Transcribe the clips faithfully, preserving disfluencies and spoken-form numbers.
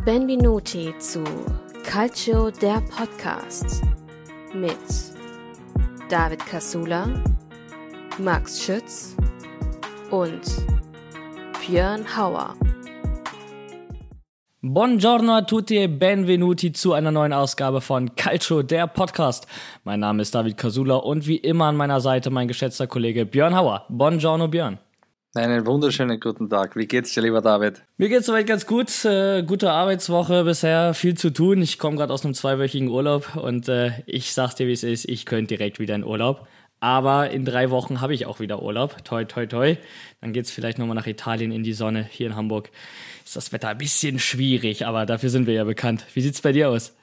Benvenuti zu Calcio der Podcast mit David Casula, Max Schütz und Björn Hauer. Buongiorno a tutti e benvenuti zu einer neuen Ausgabe von Calcio der Podcast. Mein Name ist David Casula und wie immer an meiner Seite mein geschätzter Kollege Björn Hauer. Buongiorno Björn. Einen wunderschönen guten Tag. Wie geht's dir, lieber David? Mir geht's soweit ganz gut. Äh, gute Arbeitswoche bisher, viel zu tun. Ich komme gerade aus einem zweiwöchigen Urlaub und äh, ich sag dir, wie es ist, ich könnte direkt wieder in Urlaub. Aber in drei Wochen habe ich auch wieder Urlaub. Toi, toi, toi. Dann geht's vielleicht nochmal nach Italien in die Sonne. Hier in Hamburg ist das Wetter ein bisschen schwierig, aber dafür sind wir ja bekannt. Wie sieht's bei dir aus?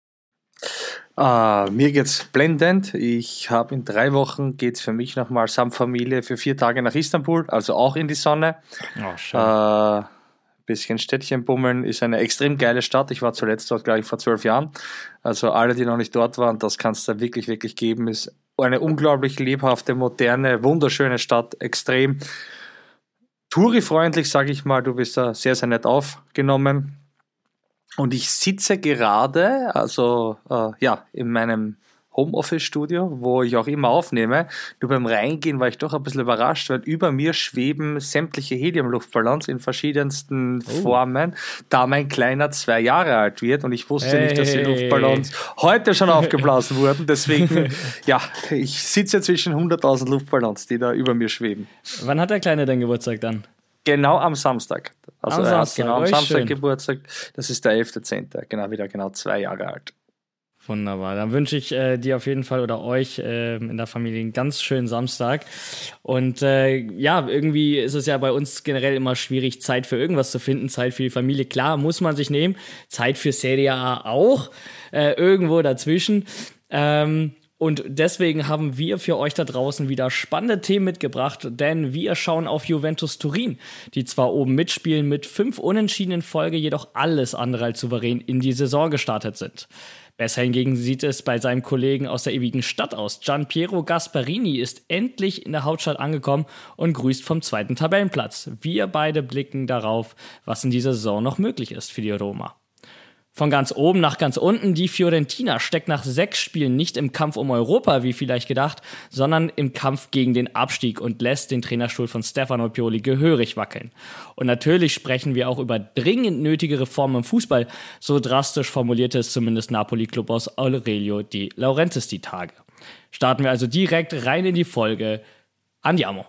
Uh, mir geht's blendend. Ich habe in drei Wochen geht's für mich nochmal samt Familie für vier Tage nach Istanbul, also auch in die Sonne. Oh, schön. Uh, bisschen Städtchen bummeln, ist eine extrem geile Stadt. Ich war zuletzt dort, glaube ich, vor zwölf Jahren. Also alle, die noch nicht dort waren, das kann es da wirklich, wirklich geben. Ist eine unglaublich lebhafte, moderne, wunderschöne Stadt, extrem tourifreundlich, sage ich mal. Du bist da sehr, sehr nett aufgenommen. Und ich sitze gerade, also äh, ja, in meinem Homeoffice-Studio, wo ich auch immer aufnehme. Nur beim Reingehen war ich doch ein bisschen überrascht, weil über mir schweben sämtliche Heliumluftballons in verschiedensten oh. Formen, da mein Kleiner zwei Jahre alt wird und ich wusste hey. nicht, dass die Luftballons heute schon aufgeblasen wurden. Deswegen, ja, ich sitze zwischen hunderttausend Luftballons, die da über mir schweben. Wann hat der Kleine denn Geburtstag dann? Genau am Samstag. Also am er Samstag. hat genau am oh, Samstag schön. Geburtstag. Das ist der elfter zehnter Genau, wieder genau zwei Jahre alt. Wunderbar. Dann wünsche ich äh, dir auf jeden Fall oder euch äh, in der Familie einen ganz schönen Samstag. Und äh, ja, irgendwie ist es ja bei uns generell immer schwierig, Zeit für irgendwas zu finden, Zeit für die Familie. Klar, muss man sich nehmen. Zeit für Serie A auch. Äh, irgendwo dazwischen. Ähm, Und deswegen haben wir für euch da draußen wieder spannende Themen mitgebracht, denn wir schauen auf Juventus Turin, die zwar oben mitspielen, mit fünf Unentschieden in Folge, jedoch alles andere als souverän in die Saison gestartet sind. Besser hingegen sieht es bei seinem Kollegen aus der ewigen Stadt aus. Gianpiero Gasperini ist endlich in der Hauptstadt angekommen und grüßt vom zweiten Tabellenplatz. Wir beide blicken darauf, was in dieser Saison noch möglich ist für die Roma. Von ganz oben nach ganz unten, die Fiorentina steckt nach sechs Spielen nicht im Kampf um Europa, wie vielleicht gedacht, sondern im Kampf gegen den Abstieg und lässt den Trainerstuhl von Stefano Pioli gehörig wackeln. Und natürlich sprechen wir auch über dringend nötige Reformen im Fußball, so drastisch formulierte es zumindest Napoli-Club aus Aurelio Di Laurentiis die Tage. Starten wir also direkt rein in die Folge. Andiamo!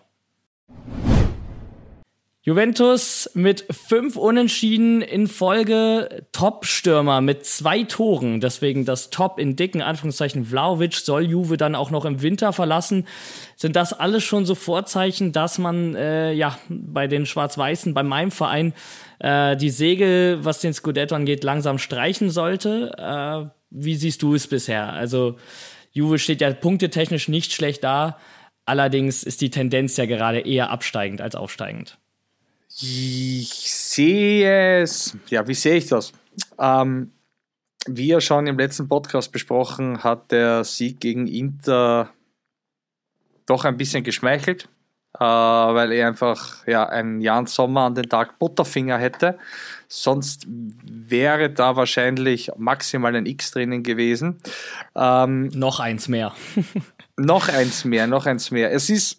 Juventus mit fünf Unentschieden in Folge, Top-Stürmer mit zwei Toren, deswegen das Top in dicken Anführungszeichen. Vlahovic soll Juve dann auch noch im Winter verlassen. Sind das alles schon so Vorzeichen, dass man äh, ja bei den Schwarz-Weißen, bei meinem Verein, äh, die Segel, was den Scudetto angeht, langsam streichen sollte? Äh, wie siehst du es bisher? Also Juve steht ja punktetechnisch nicht schlecht da, allerdings ist die Tendenz ja gerade eher absteigend als aufsteigend. Ich sehe es, ja, wie sehe ich das? Ähm, wie ja schon im letzten Podcast besprochen, hat der Sieg gegen Inter doch ein bisschen geschmeichelt, äh, weil er einfach ja, einen Jan Sommer an den Tag Butterfinger hätte. Sonst wäre da wahrscheinlich maximal ein X drinnen gewesen. Ähm, noch eins mehr. noch eins mehr, noch eins mehr. Es ist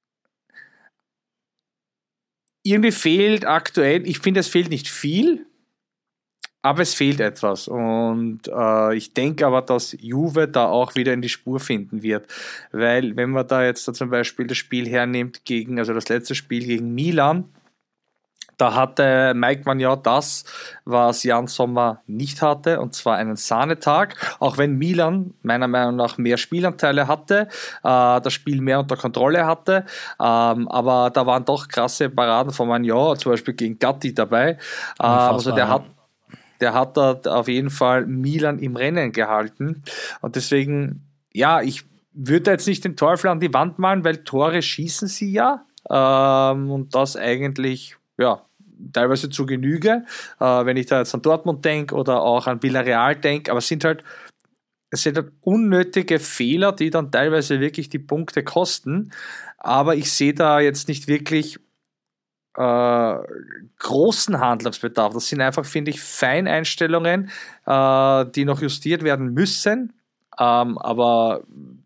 Irgendwie fehlt aktuell, ich finde, es fehlt nicht viel, aber es fehlt etwas. Und äh, ich denke aber, dass Juve da auch wieder in die Spur finden wird. Weil, wenn man da jetzt da zum Beispiel das Spiel hernimmt gegen, also das letzte Spiel gegen Milan, da hatte Mike Maignan das, was Jan Sommer nicht hatte, und zwar einen Sahnetag. Auch wenn Milan meiner Meinung nach mehr Spielanteile hatte, äh, das Spiel mehr unter Kontrolle hatte, ähm, aber da waren doch krasse Paraden von Maignan, zum Beispiel gegen Gatti dabei. Äh, also der hat der hat dort auf jeden Fall Milan im Rennen gehalten. Und deswegen, ja, ich würde jetzt nicht den Teufel an die Wand malen, weil Tore schießen sie ja. Ähm, und das eigentlich, ja, teilweise zu Genüge, äh, wenn ich da jetzt an Dortmund denke oder auch an Villarreal denke, aber es sind halt es sind halt unnötige Fehler, die dann teilweise wirklich die Punkte kosten, aber ich sehe da jetzt nicht wirklich äh, großen Handlungsbedarf. Das sind einfach, finde ich, Feineinstellungen, äh, die noch justiert werden müssen. Ähm, aber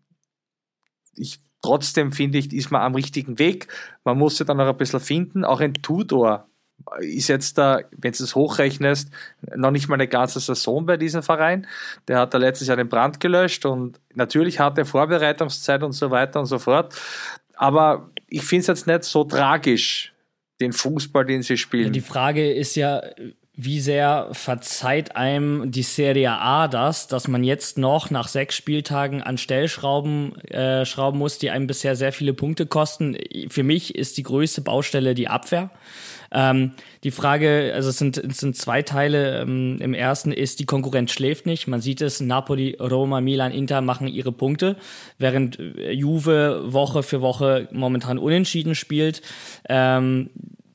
ich trotzdem finde ich, ist man am richtigen Weg. Man muss ja dann noch ein bisschen finden. Auch ein Tudor ist jetzt da, wenn du es hochrechnest, noch nicht mal eine ganze Saison bei diesem Verein. Der hat da letztes Jahr den Brand gelöscht und natürlich hat er Vorbereitungszeit und so weiter und so fort. Aber ich finde es jetzt nicht so tragisch, den Fußball, den sie spielen. Die Frage ist ja, wie sehr verzeiht einem die Serie A das, dass man jetzt noch nach sechs Spieltagen an Stellschrauben äh, schrauben muss, die einem bisher sehr viele Punkte kosten. Für mich ist die größte Baustelle die Abwehr. Ähm, die Frage, also es sind, es sind zwei Teile. Ähm, im ersten ist, die Konkurrenz schläft nicht. Man sieht es, Napoli, Roma, Milan, Inter machen ihre Punkte, während Juve Woche für Woche momentan unentschieden spielt. Ähm,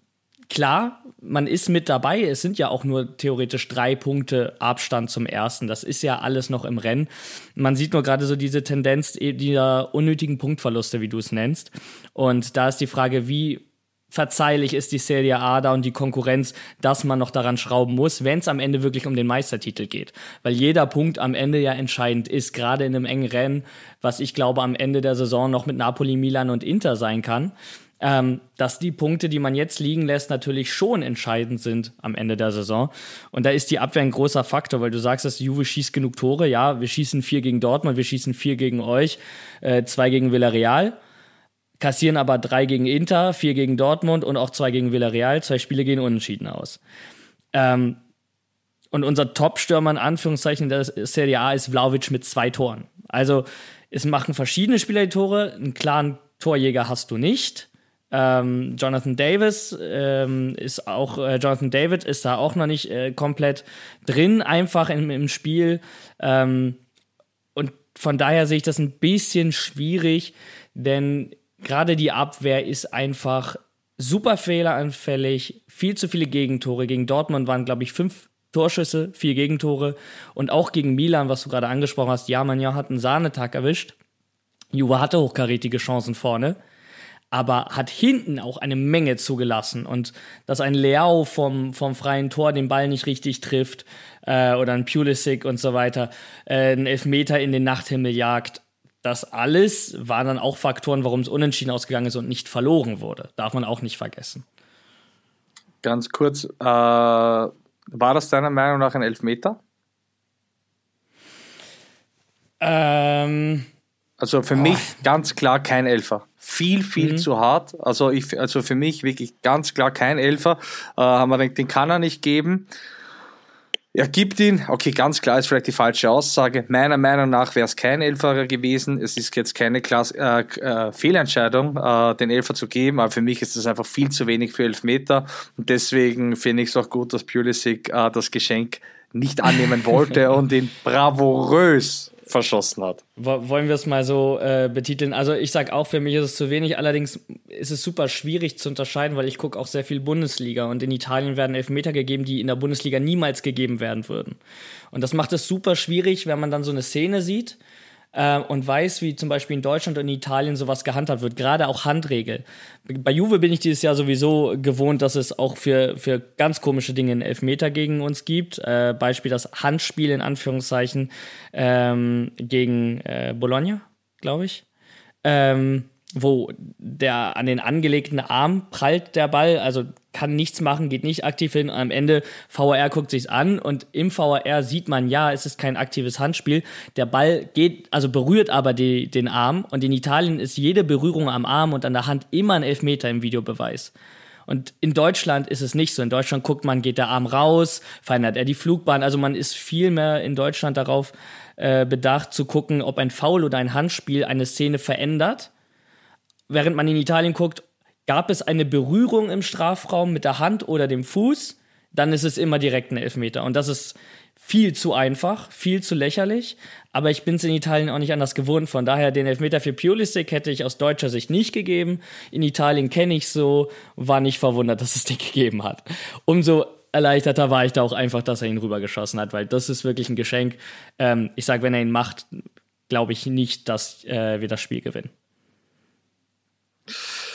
klar, man ist mit dabei. Es sind ja auch nur theoretisch drei Punkte Abstand zum Ersten. Das ist ja alles noch im Rennen. Man sieht nur gerade so diese Tendenz dieser unnötigen Punktverluste, wie du es nennst. Und da ist die Frage, wie verzeihlich ist die Serie A da und die Konkurrenz, dass man noch daran schrauben muss, wenn es am Ende wirklich um den Meistertitel geht. Weil jeder Punkt am Ende ja entscheidend ist, gerade in einem engen Rennen, was ich glaube am Ende der Saison noch mit Napoli, Milan und Inter sein kann. Ähm, dass die Punkte, die man jetzt liegen lässt, natürlich schon entscheidend sind am Ende der Saison. Und da ist die Abwehr ein großer Faktor, weil du sagst, dass Juve schießt genug Tore. Ja, wir schießen vier gegen Dortmund, wir schießen vier gegen euch, äh, zwei gegen Villarreal, kassieren aber drei gegen Inter, vier gegen Dortmund und auch zwei gegen Villarreal. Zwei Spiele gehen unentschieden aus. Ähm, und unser Top-Stürmer in Anführungszeichen der Serie A ist Vlahovic mit zwei Toren. Also es machen verschiedene Spieler die Tore. Einen klaren Torjäger hast du nicht. Ähm, Jonathan Davis ähm, ist auch, äh, Jonathan David ist da auch noch nicht äh, komplett drin, einfach im, im Spiel. Ähm, und von daher sehe ich das ein bisschen schwierig, denn gerade die Abwehr ist einfach super fehleranfällig, viel zu viele Gegentore. Gegen Dortmund waren, glaube ich, fünf Torschüsse, vier Gegentore. Und auch gegen Milan, was du gerade angesprochen hast, ja, man ja hat einen Sahnetag erwischt. Juve hatte hochkarätige Chancen vorne, aber hat hinten auch eine Menge zugelassen. Und dass ein Leao vom, vom freien Tor den Ball nicht richtig trifft äh, oder ein Pulisic und so weiter, äh, einen Elfmeter in den Nachthimmel jagt, das alles waren dann auch Faktoren, warum es unentschieden ausgegangen ist und nicht verloren wurde. Darf man auch nicht vergessen. Ganz kurz, äh, war das deiner Meinung nach ein Elfmeter? Ähm... Also für oh. mich ganz klar kein Elfer. Viel, viel mhm. zu hart. Also, ich, also für mich wirklich ganz klar kein Elfer. Äh, haben wir gedacht, den kann er nicht geben. Er gibt ihn. Okay, ganz klar ist vielleicht die falsche Aussage. Meiner Meinung nach wäre es kein Elfer gewesen. Es ist jetzt keine Klasse, äh, äh, Fehlentscheidung, äh, den Elfer zu geben. Aber für mich ist das einfach viel zu wenig für Elfmeter. Und deswegen finde ich es auch gut, dass Pulisic äh, das Geschenk nicht annehmen wollte und ihn bravourös verschossen hat. Wollen wir es mal so äh, betiteln? Also ich sag auch, für mich ist es zu wenig, allerdings ist es super schwierig zu unterscheiden, weil ich gucke auch sehr viel Bundesliga und in Italien werden Elfmeter gegeben, die in der Bundesliga niemals gegeben werden würden. Und das macht es super schwierig, wenn man dann so eine Szene sieht äh, und weiß, wie zum Beispiel in Deutschland und in Italien sowas gehandhabt wird, gerade auch Handregel. Bei Juve bin ich dieses Jahr sowieso gewohnt, dass es auch für, für ganz komische Dinge einen Elfmeter gegen uns gibt. Äh, Beispiel das Handspiel in Anführungszeichen ähm, gegen äh, Bologna, glaube ich. Ähm, wo der an den angelegten Arm prallt der Ball, also kann nichts machen, geht nicht aktiv hin. Am Ende V A R guckt sich's an und im V A R sieht man, ja, es ist kein aktives Handspiel. Der Ball geht, also berührt aber die, den Arm und in Italien ist jede Berührung am Arm und an der Hand immer ein Elfmeter im Videobeweis. Und in Deutschland ist es nicht so. In Deutschland guckt man, geht der Arm raus, verändert er die Flugbahn. Also man ist viel mehr in Deutschland darauf äh, bedacht zu gucken, ob ein Foul oder ein Handspiel eine Szene verändert. Während man in Italien guckt, gab es eine Berührung im Strafraum mit der Hand oder dem Fuß, dann ist es immer direkt ein Elfmeter. Und das ist viel zu einfach, viel zu lächerlich. Aber ich bin es in Italien auch nicht anders gewohnt. Von daher, den Elfmeter für Pulisic hätte ich aus deutscher Sicht nicht gegeben. In Italien kenne ich so, war nicht verwundert, dass es den gegeben hat. Umso erleichterter war ich da auch einfach, dass er ihn rübergeschossen hat, weil das ist wirklich ein Geschenk. Ähm, ich sage, wenn er ihn macht, glaube ich nicht, dass äh, wir das Spiel gewinnen.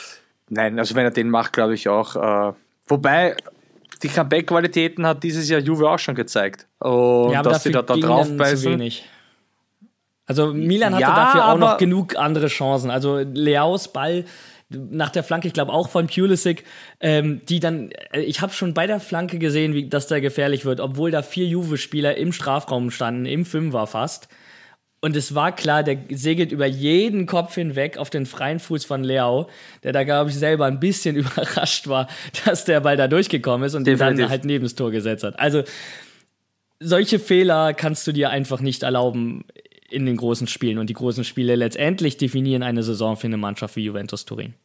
Nein, also wenn er den macht, glaube ich auch. Äh, wobei, die Comeback-Qualitäten hat dieses Jahr Juve auch schon gezeigt. Und ja, aber dass sie da, da drauf beißen. Also Milan hatte ja, dafür auch noch aber genug andere Chancen. Also Leaos Ball nach der Flanke, ich glaube auch von Pulisic, ähm, die dann, ich habe schon bei der Flanke gesehen, wie, dass der gefährlich wird, obwohl da vier Juve-Spieler im Strafraum standen, im Fünfer fast. Und es war klar, der segelt über jeden Kopf hinweg auf den freien Fuß von Leao, der da, glaube ich, selber ein bisschen überrascht war, dass der Ball da durchgekommen ist und den dann halt neben das Tor gesetzt hat. Also solche Fehler kannst du dir einfach nicht erlauben in den großen Spielen. Und die großen Spiele letztendlich definieren eine Saison für eine Mannschaft wie Juventus Turin.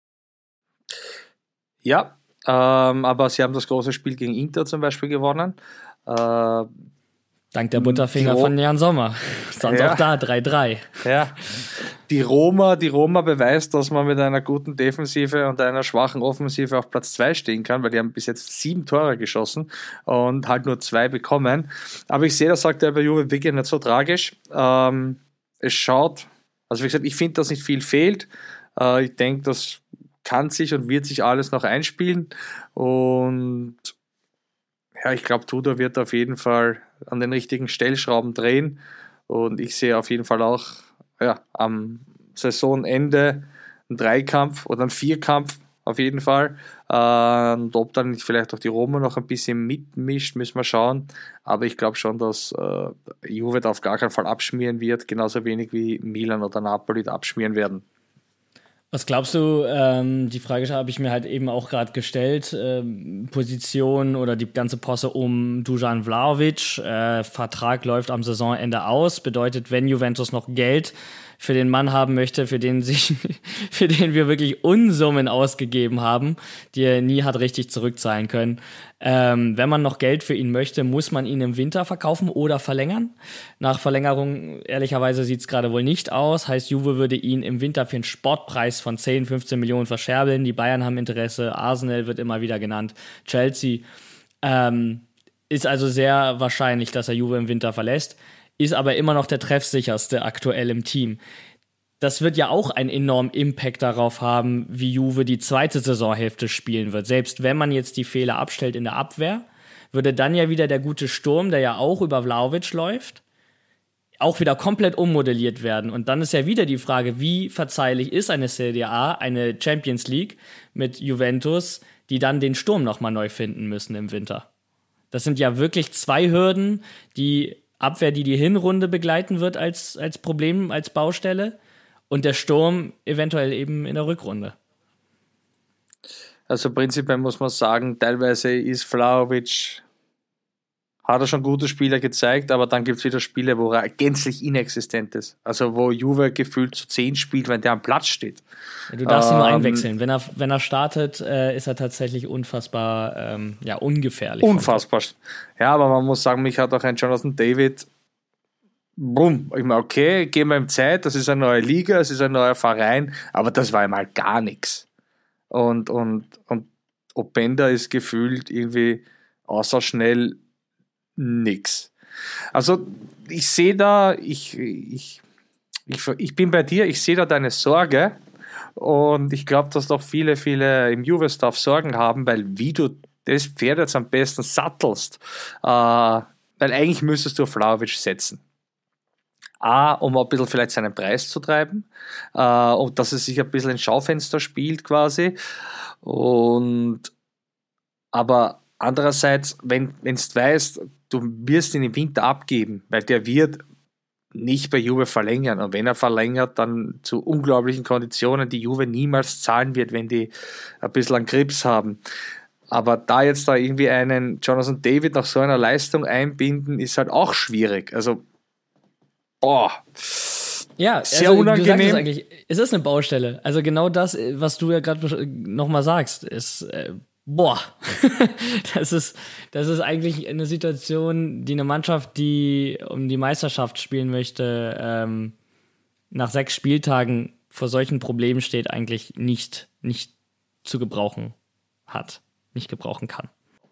Ja, ähm, aber sie haben das große Spiel gegen Inter zum Beispiel gewonnen. Äh, Dank der Butterfinger von Jan Sommer. Sonst ja. Auch da drei drei. Ja, die Roma, die Roma beweist, dass man mit einer guten Defensive und einer schwachen Offensive auf Platz zwei stehen kann, weil die haben bis jetzt sieben Tore geschossen und halt nur zwei bekommen. Aber ich sehe, das sagt er bei Juve wirklich nicht so tragisch. Ähm, es schaut, also wie gesagt, ich finde, dass nicht viel fehlt. Äh, ich denke, das kann sich und wird sich alles noch einspielen. Und ja, ich glaube, Tudor wird auf jeden Fall an den richtigen Stellschrauben drehen. Und ich sehe auf jeden Fall auch ja, am Saisonende einen Dreikampf oder einen Vierkampf auf jeden Fall. Und ob dann vielleicht auch die Roma noch ein bisschen mitmischt, müssen wir schauen. Aber ich glaube schon, dass äh, Juve da auf gar keinen Fall abschmieren wird, genauso wenig wie Milan oder Napoli abschmieren werden. Was glaubst du, ähm, die Frage habe ich mir halt eben auch gerade gestellt, ähm, Position oder die ganze Posse um Dusan Vlahovic, äh, Vertrag läuft am Saisonende aus, bedeutet, wenn Juventus noch Geld für den Mann haben möchte, für den sich, für den wir wirklich Unsummen ausgegeben haben, die er nie hat richtig zurückzahlen können. Ähm, wenn man noch Geld für ihn möchte, muss man ihn im Winter verkaufen oder verlängern. Nach Verlängerung, ehrlicherweise sieht es gerade wohl nicht aus. Heißt, Juve würde ihn im Winter für einen Sportpreis von zehn, fünfzehn Millionen verscherbeln. Die Bayern haben Interesse, Arsenal wird immer wieder genannt, Chelsea. Ähm, ist also sehr wahrscheinlich, dass er Juve im Winter verlässt. Ist aber immer noch der treffsicherste aktuell im Team. Das wird ja auch einen enormen Impact darauf haben, wie Juve die zweite Saisonhälfte spielen wird. Selbst wenn man jetzt die Fehler abstellt in der Abwehr, würde dann ja wieder der gute Sturm, der ja auch über Vlahovic läuft, auch wieder komplett ummodelliert werden. Und dann ist ja wieder die Frage, wie verzeihlich ist eine Serie A, eine Champions League mit Juventus, die dann den Sturm nochmal neu finden müssen im Winter. Das sind ja wirklich zwei Hürden, die Abwehr, die die Hinrunde begleiten wird als, als Problem, als Baustelle und der Sturm eventuell eben in der Rückrunde. Also prinzipiell muss man sagen, teilweise ist Vlahovic, hat er schon gute Spieler gezeigt, aber dann gibt es wieder Spiele, wo er gänzlich inexistent ist. Also wo Juve gefühlt zu zehn spielt, wenn der am Platz steht. Ja, du darfst ihn ähm, nur einwechseln. Wenn er, wenn er startet, äh, ist er tatsächlich unfassbar ähm, ja, ungefährlich. Unfassbar. Ja, aber man muss sagen, mich hat auch ein Jonathan David, bumm, ich meine, okay, geben wir ihm Zeit, das ist eine neue Liga, es ist ein neuer Verein, aber das war einmal gar nichts. Und, und, und Openda ist gefühlt irgendwie außer schnell nix. Also ich sehe da, ich, ich, ich, ich bin bei dir, ich sehe da deine Sorge und ich glaube, dass doch viele, viele im Juve-Staff Sorgen haben, weil wie du das Pferd jetzt am besten sattelst, äh, weil eigentlich müsstest du auf Vlahovic setzen. A, um ein bisschen vielleicht seinen Preis zu treiben, äh, und dass er sich ein bisschen ins Schaufenster spielt quasi und aber andererseits, wenn du weißt, du wirst ihn im Winter abgeben, weil der wird nicht bei Juve verlängern. Und wenn er verlängert, dann zu unglaublichen Konditionen, die Juve niemals zahlen wird, wenn die ein bisschen an Grips haben. Aber da jetzt da irgendwie einen Jonathan David nach so einer Leistung einbinden, ist halt auch schwierig. Also, boah. Ja, sehr also, unangenehm. Du sagst es eigentlich, es ist eine Baustelle. Also genau das, was du ja gerade nochmal sagst, ist äh, boah, das ist, das ist eigentlich eine Situation, die eine Mannschaft, die um die Meisterschaft spielen möchte, ähm, nach sechs Spieltagen vor solchen Problemen steht, eigentlich nicht, nicht zu gebrauchen hat, nicht gebrauchen kann.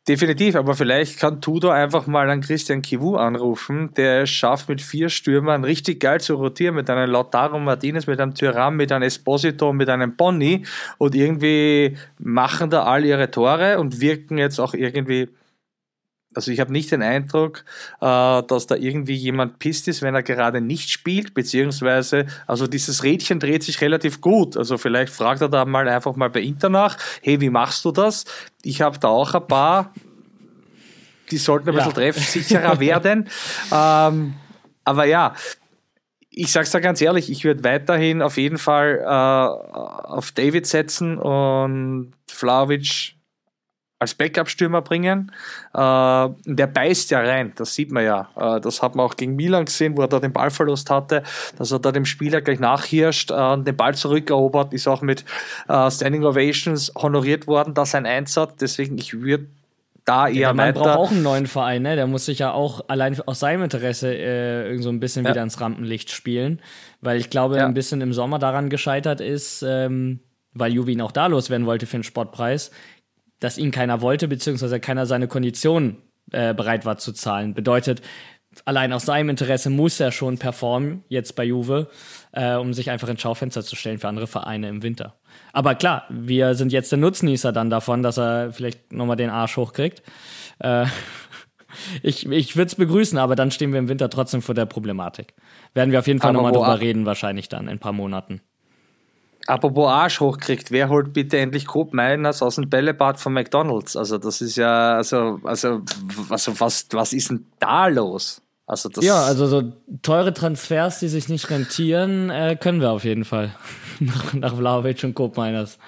Definitiv, aber vielleicht kann Tudor einfach mal an Christian Chivu anrufen, der es schafft, mit vier Stürmern richtig geil zu rotieren, mit einem Lautaro Martinez, mit einem Thuram, mit einem Esposito, mit einem Bonni, und irgendwie machen da all ihre Tore und wirken jetzt auch irgendwie, also ich habe nicht den Eindruck, äh, dass da irgendwie jemand pisst ist, wenn er gerade nicht spielt, beziehungsweise, also dieses Rädchen dreht sich relativ gut. Also vielleicht fragt er da mal einfach mal bei Inter nach, hey, wie machst du das? Ich habe da auch ein paar, die sollten ein bisschen ja. treffsicherer werden. ähm, aber ja, ich sag's da ganz ehrlich, ich würde weiterhin auf jeden Fall äh, auf David setzen und Vlahovic als Backup-Stürmer bringen. Äh, der beißt ja rein, das sieht man ja. Äh, das hat man auch gegen Milan gesehen, wo er da den Ballverlust hatte, dass er da dem Spieler gleich nachhirscht, äh, den Ball zurückerobert, ist auch mit äh, Standing Ovations honoriert worden, da sein Einsatz. Deswegen, ich würde da eher ja, man weiter... braucht auch einen neuen Verein, ne? Der muss sich ja auch allein aus seinem Interesse äh, irgend so ein bisschen ja. wieder ins Rampenlicht spielen, weil ich glaube, ja. ein bisschen im Sommer daran gescheitert ist, ähm, weil Juve ihn auch da loswerden wollte für den Sportpreis, dass ihn keiner wollte, beziehungsweise keiner seine Konditionen äh, bereit war zu zahlen. Bedeutet, allein aus seinem Interesse muss er schon performen, jetzt bei Juve, äh, um sich einfach ins Schaufenster zu stellen für andere Vereine im Winter. Aber klar, wir sind jetzt der Nutznießer dann davon, dass er vielleicht nochmal den Arsch hochkriegt. Äh, ich ich würde es begrüßen, aber dann stehen wir im Winter trotzdem vor der Problematik. Werden wir auf jeden Fall nochmal drüber reden, wahrscheinlich dann in ein paar Monaten. Apropos Arsch hochkriegt, wer holt bitte endlich Coop Meiners aus dem Bällebad von McDonalds? Also das ist ja, also, also, also was, was ist denn da los? Also das ja, also so teure Transfers, die sich nicht rentieren, äh, können wir auf jeden Fall. nach nach Vlahovic und Coop Meiners.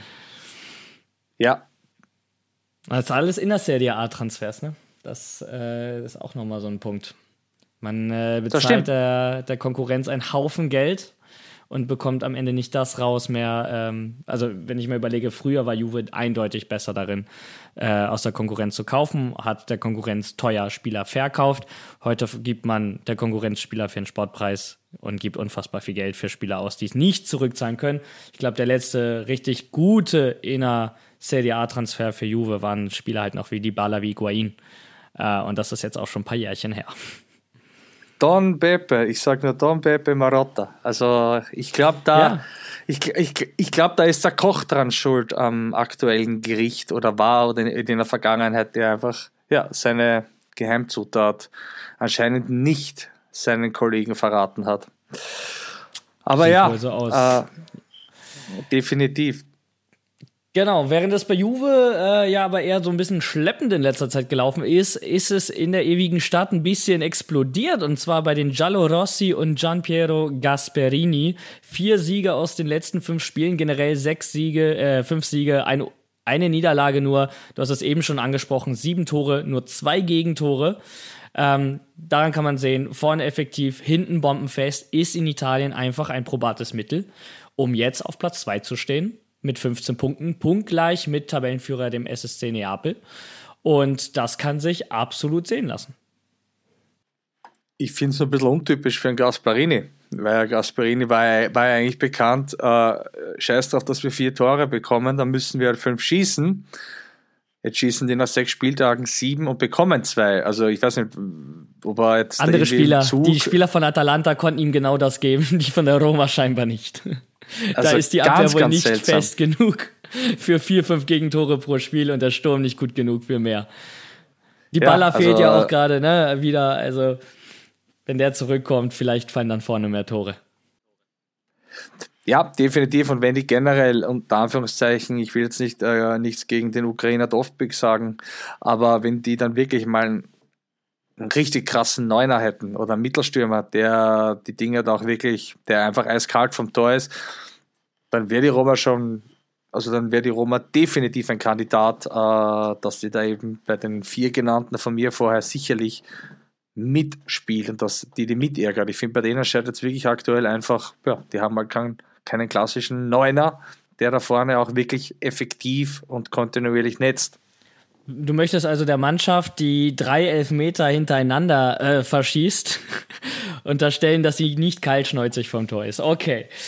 Ja. Das ist alles in der Serie A-Transfers, ne? Das äh, ist auch nochmal so ein Punkt. Man äh, bezahlt der, der Konkurrenz einen Haufen Geld und bekommt am Ende nicht das raus mehr. Ähm, also wenn ich mir überlege, früher war Juve eindeutig besser darin, äh, aus der Konkurrenz zu kaufen, hat der Konkurrenz teuer Spieler verkauft. Heute gibt man der Konkurrenz Spieler für den Sportpreis und gibt unfassbar viel Geld für Spieler aus, die es nicht zurückzahlen können. Ich glaube, der letzte richtig gute inner Serie A-Transfer für Juve waren Spieler halt noch wie Dybala, wie Higuain. Äh, und das ist jetzt auch schon ein paar Jährchen her. Don Pepe, ich sag nur Don Pepe Marotta. Also ich glaube, da, ja. ich, ich, ich glaub, da ist der Koch dran schuld am aktuellen Gericht oder war oder in, in der Vergangenheit, der einfach ja, seine Geheimzutat anscheinend nicht seinen Kollegen verraten hat. Aber Sieht ja, so aus. Äh, definitiv. Genau, während es bei Juve äh, ja aber eher so ein bisschen schleppend in letzter Zeit gelaufen ist, ist es in der ewigen Stadt ein bisschen explodiert, und zwar bei den Giallorossi und Gianpiero Gasperini. Vier Siege aus den letzten fünf Spielen, generell sechs Siege, äh, fünf Siege, ein, eine Niederlage nur. Du hast es eben schon angesprochen, sieben Tore, nur zwei Gegentore. Ähm, daran kann man sehen, vorne effektiv, hinten bombenfest, ist in Italien einfach ein probates Mittel, um jetzt auf Platz zwei zu stehen. Mit fünfzehn Punkten, punktgleich mit Tabellenführer dem S S C Neapel. Und das kann sich absolut sehen lassen. Ich finde es ein bisschen untypisch für einen Gasperini, weil Gasperini war, war ja eigentlich bekannt, äh, scheiß drauf, dass wir vier Tore bekommen, dann müssen wir halt fünf schießen. Jetzt schießen die nach sechs Spieltagen sieben und bekommen zwei. Also ich weiß nicht, ob er jetzt... Andere Spieler, die Spieler von Atalanta konnten ihm genau das geben, die von der Roma scheinbar nicht. Also da ist die Abwehr ganz, wohl ganz nicht seltsam. Fest genug für vier, fünf Gegentore pro Spiel und der Sturm nicht gut genug für mehr. Die Baller ja, also, fehlt ja auch gerade, ne, wieder, also wenn der zurückkommt, vielleicht fallen dann vorne mehr Tore. Ja, definitiv, und wenn die generell, unter Anführungszeichen, ich will jetzt nicht äh, nichts gegen den Ukrainer Dovbyk sagen, aber wenn die dann wirklich mal einen, einen richtig krassen Neuner hätten oder einen Mittelstürmer, der die Dinge da auch wirklich, der einfach eiskalt vom Tor ist, dann wäre die Roma schon, also dann wäre die Roma definitiv ein Kandidat, äh, dass die da eben bei den vier genannten von mir vorher sicherlich mitspielen, dass die die mitärgern. Ich finde, bei denen scheint jetzt wirklich aktuell einfach, ja, die haben halt keinen, keinen klassischen Neuner, der da vorne auch wirklich effektiv und kontinuierlich netzt. Du möchtest also der Mannschaft, die drei Elfmeter hintereinander äh, verschießt, unterstellen, dass sie nicht kaltschnäuzig vom Tor ist. Okay.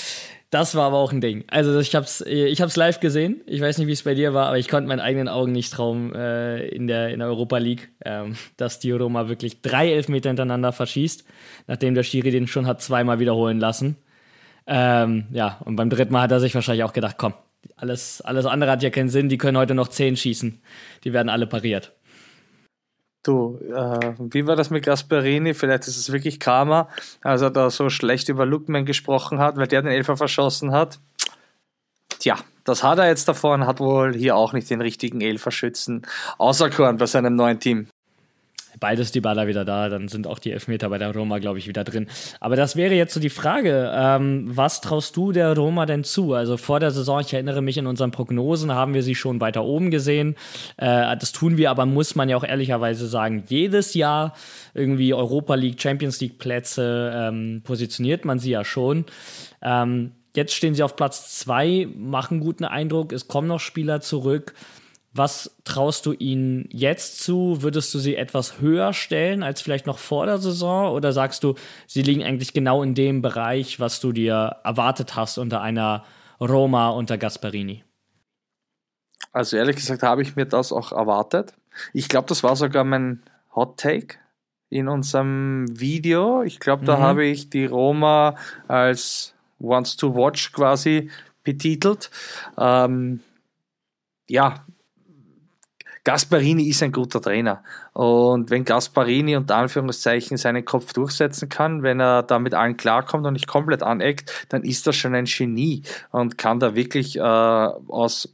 Das war aber auch ein Ding. Also ich hab's, ich hab's live gesehen. Ich weiß nicht, wie es bei dir war, aber ich konnte meinen eigenen Augen nicht trauen äh, in, der, in der Europa League, ähm, dass die Roma wirklich drei Elfmeter hintereinander verschießt, nachdem der Schiri den schon hat zweimal wiederholen lassen. Ähm, ja, und beim dritten Mal hat er sich wahrscheinlich auch gedacht, komm, alles, alles andere hat ja keinen Sinn, die können heute noch zehn schießen. Die werden alle pariert. Du, äh, wie war das mit Gasperini? Vielleicht ist es wirklich Karma, als er da so schlecht über Lookman gesprochen hat, weil der den Elfer verschossen hat. Tja, das hat er jetzt davon, hat wohl hier auch nicht den richtigen Elferschützen auserkoren bei seinem neuen Team. Beides die Baller wieder da, dann sind auch die Elfmeter bei der Roma, glaube ich, wieder drin. Aber das wäre jetzt so die Frage, ähm, was traust du der Roma denn zu? Also vor der Saison, ich erinnere mich, in unseren Prognosen haben wir sie schon weiter oben gesehen. Äh, das tun wir aber, muss man ja auch ehrlicherweise sagen, jedes Jahr irgendwie Europa League, Champions League Plätze ähm, positioniert man sie ja schon. Ähm, jetzt stehen sie auf Platz zwei, machen guten Eindruck, es kommen noch Spieler zurück. Was traust du ihnen jetzt zu? Würdest du sie etwas höher stellen als vielleicht noch vor der Saison? Oder sagst du, sie liegen eigentlich genau in dem Bereich, was du dir erwartet hast unter einer Roma unter Gasperini? Also ehrlich gesagt habe ich mir das auch erwartet. Ich glaube, das war sogar mein Hot Take in unserem Video. Ich glaube, da mhm. habe ich die Roma als Wants to Watch quasi betitelt. Ähm, ja, Gasperini ist ein guter Trainer und wenn Gasperini unter Anführungszeichen seinen Kopf durchsetzen kann, wenn er da mit allen klarkommt und nicht komplett aneckt, dann ist das schon ein Genie und kann da wirklich äh, aus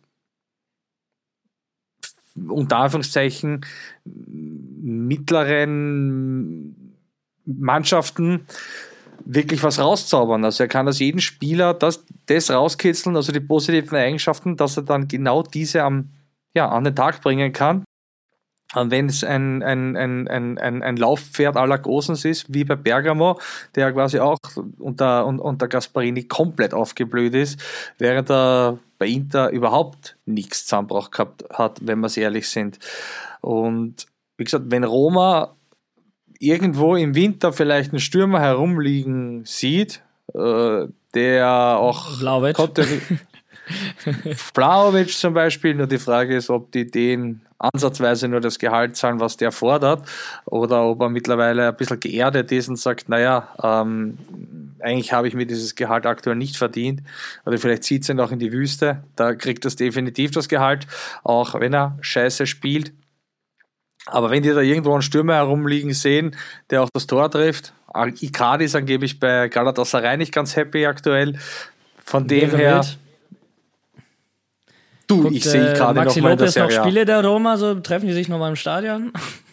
unter Anführungszeichen mittleren Mannschaften wirklich was rauszaubern. Also er kann aus jedem Spieler das, das rauskitzeln, also die positiven Eigenschaften, dass er dann genau diese am ja, an den Tag bringen kann. Und wenn es ein, ein, ein, ein, ein, ein Laufpferd à la Gosens ist, wie bei Bergamo, der quasi auch unter, unter Gasperini komplett aufgeblüht ist, während er bei Inter überhaupt nichts zusammengebracht gehabt hat, wenn wir es ehrlich sind. Und wie gesagt, wenn Roma irgendwo im Winter vielleicht einen Stürmer herumliegen sieht, äh, der auch konnte, Vlahovic zum Beispiel, nur die Frage ist, ob die den ansatzweise nur das Gehalt zahlen, was der fordert, oder ob er mittlerweile ein bisschen geerdet ist und sagt, naja, ähm, eigentlich habe ich mir dieses Gehalt aktuell nicht verdient, oder vielleicht zieht es ihn auch in die Wüste, da kriegt das definitiv das Gehalt, auch wenn er scheiße spielt. Aber wenn die da irgendwo einen Stürmer herumliegen sehen, der auch das Tor trifft, Icardi ist angeblich bei Galatasaray nicht ganz happy aktuell, von dem her... Du, Guckt, ich sehe gerade Maxi noch mal Lopez das Jahr, noch Spiele der Roma, so treffen die sich noch mal im Stadion?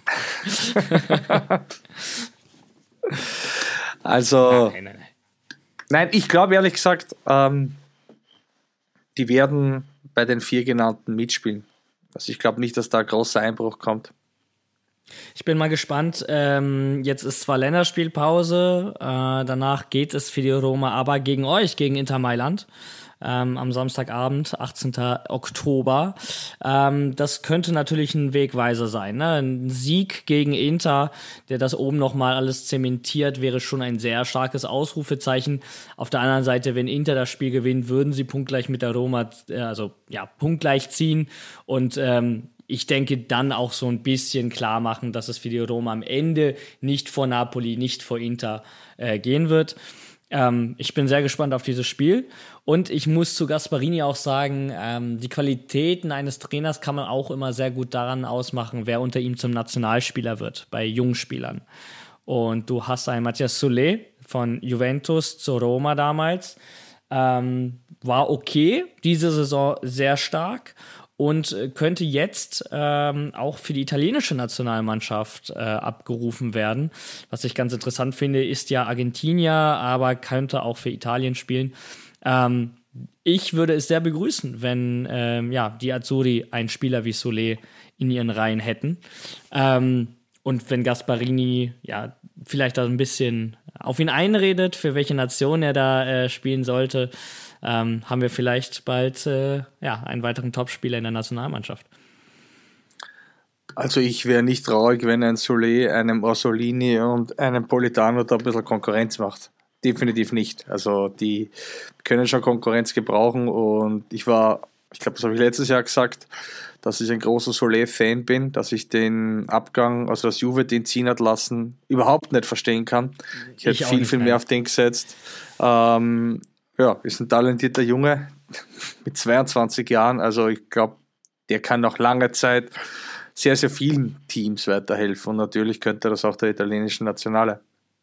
also, nein, nein, nein. nein, ich glaube ehrlich gesagt, ähm, die werden bei den vier genannten mitspielen. Also ich glaube nicht, dass da ein großer Einbruch kommt. Ich bin mal gespannt. Ähm, jetzt ist zwar Länderspielpause, äh, danach geht es für die Roma aber gegen euch, gegen Inter Mailand. Ähm, am Samstagabend, achtzehnten Oktober. Ähm, das könnte natürlich ein Wegweiser sein. Ne? Ein Sieg gegen Inter, der das oben nochmal alles zementiert, wäre schon ein sehr starkes Ausrufezeichen. Auf der anderen Seite, wenn Inter das Spiel gewinnt, würden sie punktgleich mit der Roma, äh, also ja, punktgleich ziehen. Und ähm, ich denke, dann auch so ein bisschen klar machen, dass es für die Roma am Ende nicht vor Napoli, nicht vor Inter äh, gehen wird. Ähm, ich bin sehr gespannt auf dieses Spiel. Und ich muss zu Gasperini auch sagen, ähm, die Qualitäten eines Trainers kann man auch immer sehr gut daran ausmachen, wer unter ihm zum Nationalspieler wird, bei Jungspielern. Und du hast einen Matthias Soler von Juventus zu Roma damals. Ähm, war okay, diese Saison sehr stark. Und könnte jetzt ähm, auch für die italienische Nationalmannschaft äh, abgerufen werden. Was ich ganz interessant finde, ist ja Argentinier, aber könnte auch für Italien spielen. Ähm, ich würde es sehr begrüßen, wenn ähm, ja, die Azzurri einen Spieler wie Soler in ihren Reihen hätten. Ähm, und wenn Gasperini ja, vielleicht da ein bisschen auf ihn einredet, für welche Nation er da äh, spielen sollte, Ähm, haben wir vielleicht bald äh, ja, einen weiteren Topspieler in der Nationalmannschaft. Also ich wäre nicht traurig, wenn ein Soler einem Orsolini und einem Politano da ein bisschen Konkurrenz macht. definitiv nicht. Also die können schon Konkurrenz gebrauchen und ich war, ich glaube, das habe ich letztes Jahr gesagt, dass ich ein großer Solé-Fan bin, dass ich den Abgang, also dass Juve den ziehen hat lassen, überhaupt nicht verstehen kann. Ich, ich hätte viel, viel mehr mehr auf den gesetzt. Ähm, ja, ist ein talentierter Junge mit zweiundzwanzig Jahren, also ich glaube, der kann noch lange Zeit sehr, sehr vielen Teams weiterhelfen und natürlich könnte das auch der italienischen Nationale.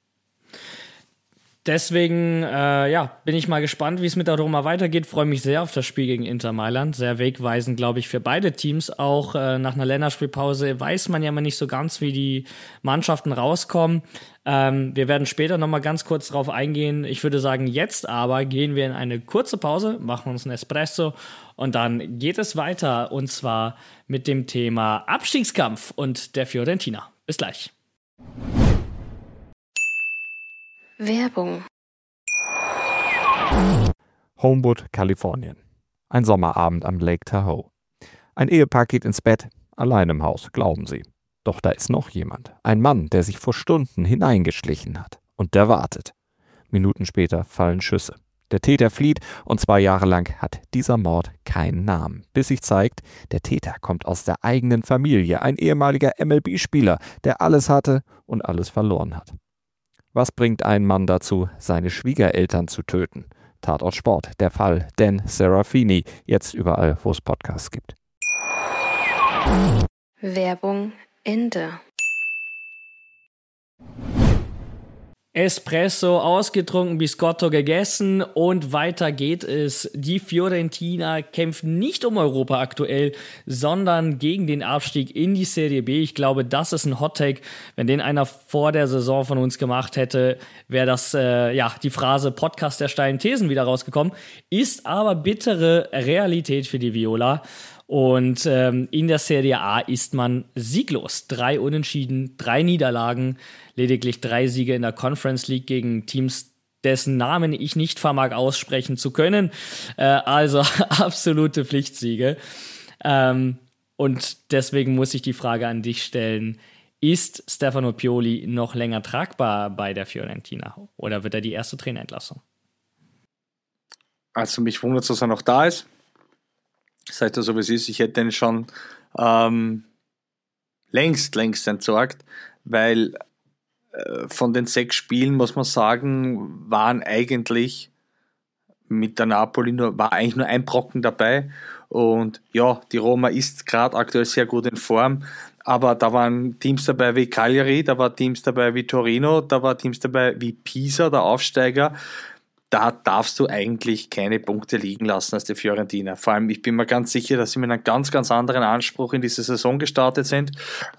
Deswegen äh, ja, bin ich mal gespannt, wie es mit der Roma weitergeht. Freue mich sehr auf das Spiel gegen Inter Mailand. Sehr wegweisend, glaube ich, für beide Teams. Auch äh, nach einer Länderspielpause weiß man ja immer nicht so ganz, wie die Mannschaften rauskommen. Ähm, wir werden später noch mal ganz kurz drauf eingehen. Ich würde sagen, jetzt aber gehen wir in eine kurze Pause, machen uns einen Espresso und dann geht es weiter. Und zwar mit dem Thema Abstiegskampf und der Fiorentina. Bis gleich. Werbung. Homewood, Kalifornien. Ein Sommerabend am Lake Tahoe. Ein Ehepaar geht ins Bett, allein im Haus, glauben sie. Doch da ist noch jemand. Ein Mann, der sich vor Stunden hineingeschlichen hat. Und der wartet. Minuten später fallen Schüsse. Der Täter flieht und zwei Jahre lang hat dieser Mord keinen Namen. Bis sich zeigt, der Täter kommt aus der eigenen Familie. Ein ehemaliger M L B-Spieler, der alles hatte und alles verloren hat. Was bringt einen Mann dazu, seine Schwiegereltern zu töten? Tatort Sport, der Fall Dan Serafini, jetzt überall, wo es Podcasts gibt. Werbung Ende. Espresso ausgetrunken, Biscotto gegessen und weiter geht es. Die Fiorentina kämpft nicht um Europa aktuell, sondern gegen den Abstieg in die Serie B. Ich glaube, das ist ein Hot-Take. Wenn den einer vor der Saison von uns gemacht hätte, wäre das äh, ja die Phrase Podcast der steilen Thesen wieder rausgekommen. Ist aber bittere Realität für die Viola. Und ähm, in der Serie A ist man sieglos. Drei Unentschieden, drei Niederlagen, lediglich drei Siege in der Conference League gegen Teams, dessen Namen ich nicht vermag aussprechen zu können. Äh, also absolute Pflichtsiege. Ähm, und deswegen muss ich die Frage an dich stellen, ist Stefano Pioli noch länger tragbar bei der Fiorentina? Oder wird er die erste Trainerentlassung? Also mich wundert es, dass er noch da ist. Seid ihr so wie es ist, ich hätte ihn schon ähm, längst, längst entsorgt, weil äh, von den sechs Spielen, muss man sagen, waren eigentlich mit der Napoli nur, war eigentlich nur ein Brocken dabei und ja, die Roma ist gerade aktuell sehr gut in Form, aber da waren Teams dabei wie Cagliari, da waren Teams dabei wie Torino, da waren Teams dabei wie Pisa, der Aufsteiger. Da darfst du eigentlich keine Punkte liegen lassen als die Fiorentina. Vor allem, ich bin mir ganz sicher, dass sie mit einem ganz, ganz anderen Anspruch in diese Saison gestartet sind.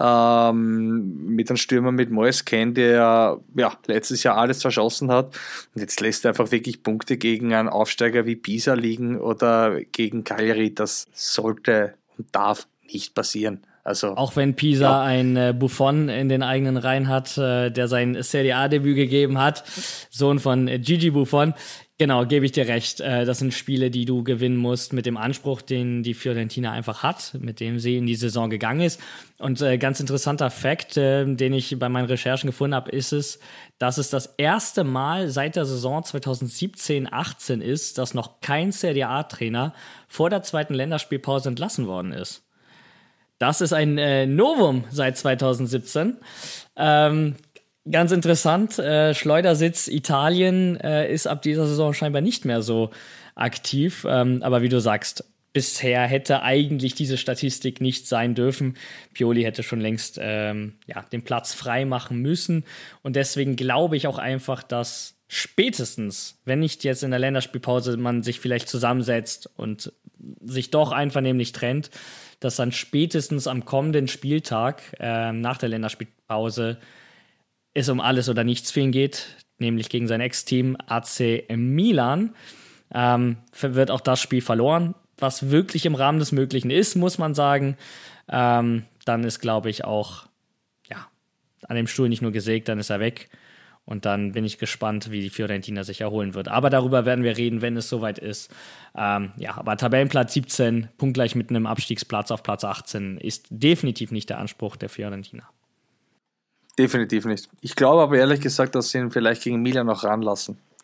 Ähm, mit einem Stürmer mit Moise Kean, der ja, letztes Jahr alles verschossen hat. Und jetzt lässt er einfach wirklich Punkte gegen einen Aufsteiger wie Pisa liegen oder gegen Cagliari. Das sollte und darf nicht passieren. Also, auch wenn Pisa ja. ein äh, Buffon in den eigenen Reihen hat, äh, der sein Serie A-Debüt gegeben hat, Sohn von äh, Gigi Buffon. Genau, gebe ich dir recht. Äh, das sind Spiele, die du gewinnen musst mit dem Anspruch, den die Fiorentina einfach hat, mit dem sie in die Saison gegangen ist. Und äh, ganz interessanter Fakt, äh, den ich bei meinen Recherchen gefunden habe, ist es, dass es das erste Mal seit der Saison zwanzig siebzehn achtzehn ist, dass noch kein Serie A-Trainer vor der zweiten Länderspielpause entlassen worden ist. Das ist ein äh, Novum seit zwanzig siebzehn. Ähm, ganz interessant, äh, Schleudersitz Italien äh, ist ab dieser Saison scheinbar nicht mehr so aktiv. Ähm, aber wie du sagst, bisher hätte eigentlich diese Statistik nicht sein dürfen. Pioli hätte schon längst ähm, ja, den Platz frei machen müssen. Und deswegen glaube ich auch einfach, dass spätestens, wenn nicht jetzt in der Länderspielpause, man sich vielleicht zusammensetzt und sich doch einvernehmlich trennt, dass dann spätestens am kommenden Spieltag äh, nach der Länderspielpause es um alles oder nichts für ihn geht, nämlich gegen sein Ex-Team A C Milan. Ähm, wird auch das Spiel verloren, was wirklich im Rahmen des Möglichen ist, muss man sagen. Ähm, dann ist, glaube ich, auch ja, an dem Stuhl nicht nur gesägt, dann ist er weg. Und dann bin ich gespannt, wie die Fiorentina sich erholen wird. Aber darüber werden wir reden, wenn es soweit ist. Ähm, ja, aber Tabellenplatz siebzehn, punktgleich mit einem Abstiegsplatz auf Platz achtzehn, ist definitiv nicht der Anspruch der Fiorentina. Definitiv nicht. Ich glaube aber ehrlich gesagt, dass sie ihn vielleicht gegen Milan noch ranlassen.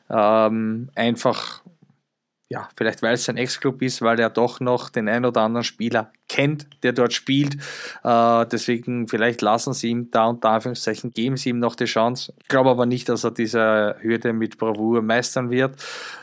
Ähm, einfach, ja, vielleicht weil es sein Ex-Club ist, weil er doch noch den einen oder anderen Spieler kennt, der dort spielt. Äh, deswegen vielleicht lassen sie ihm da unter Anführungszeichen, geben sie ihm noch die Chance. Ich glaube aber nicht, dass er diese Hürde mit Bravour meistern wird.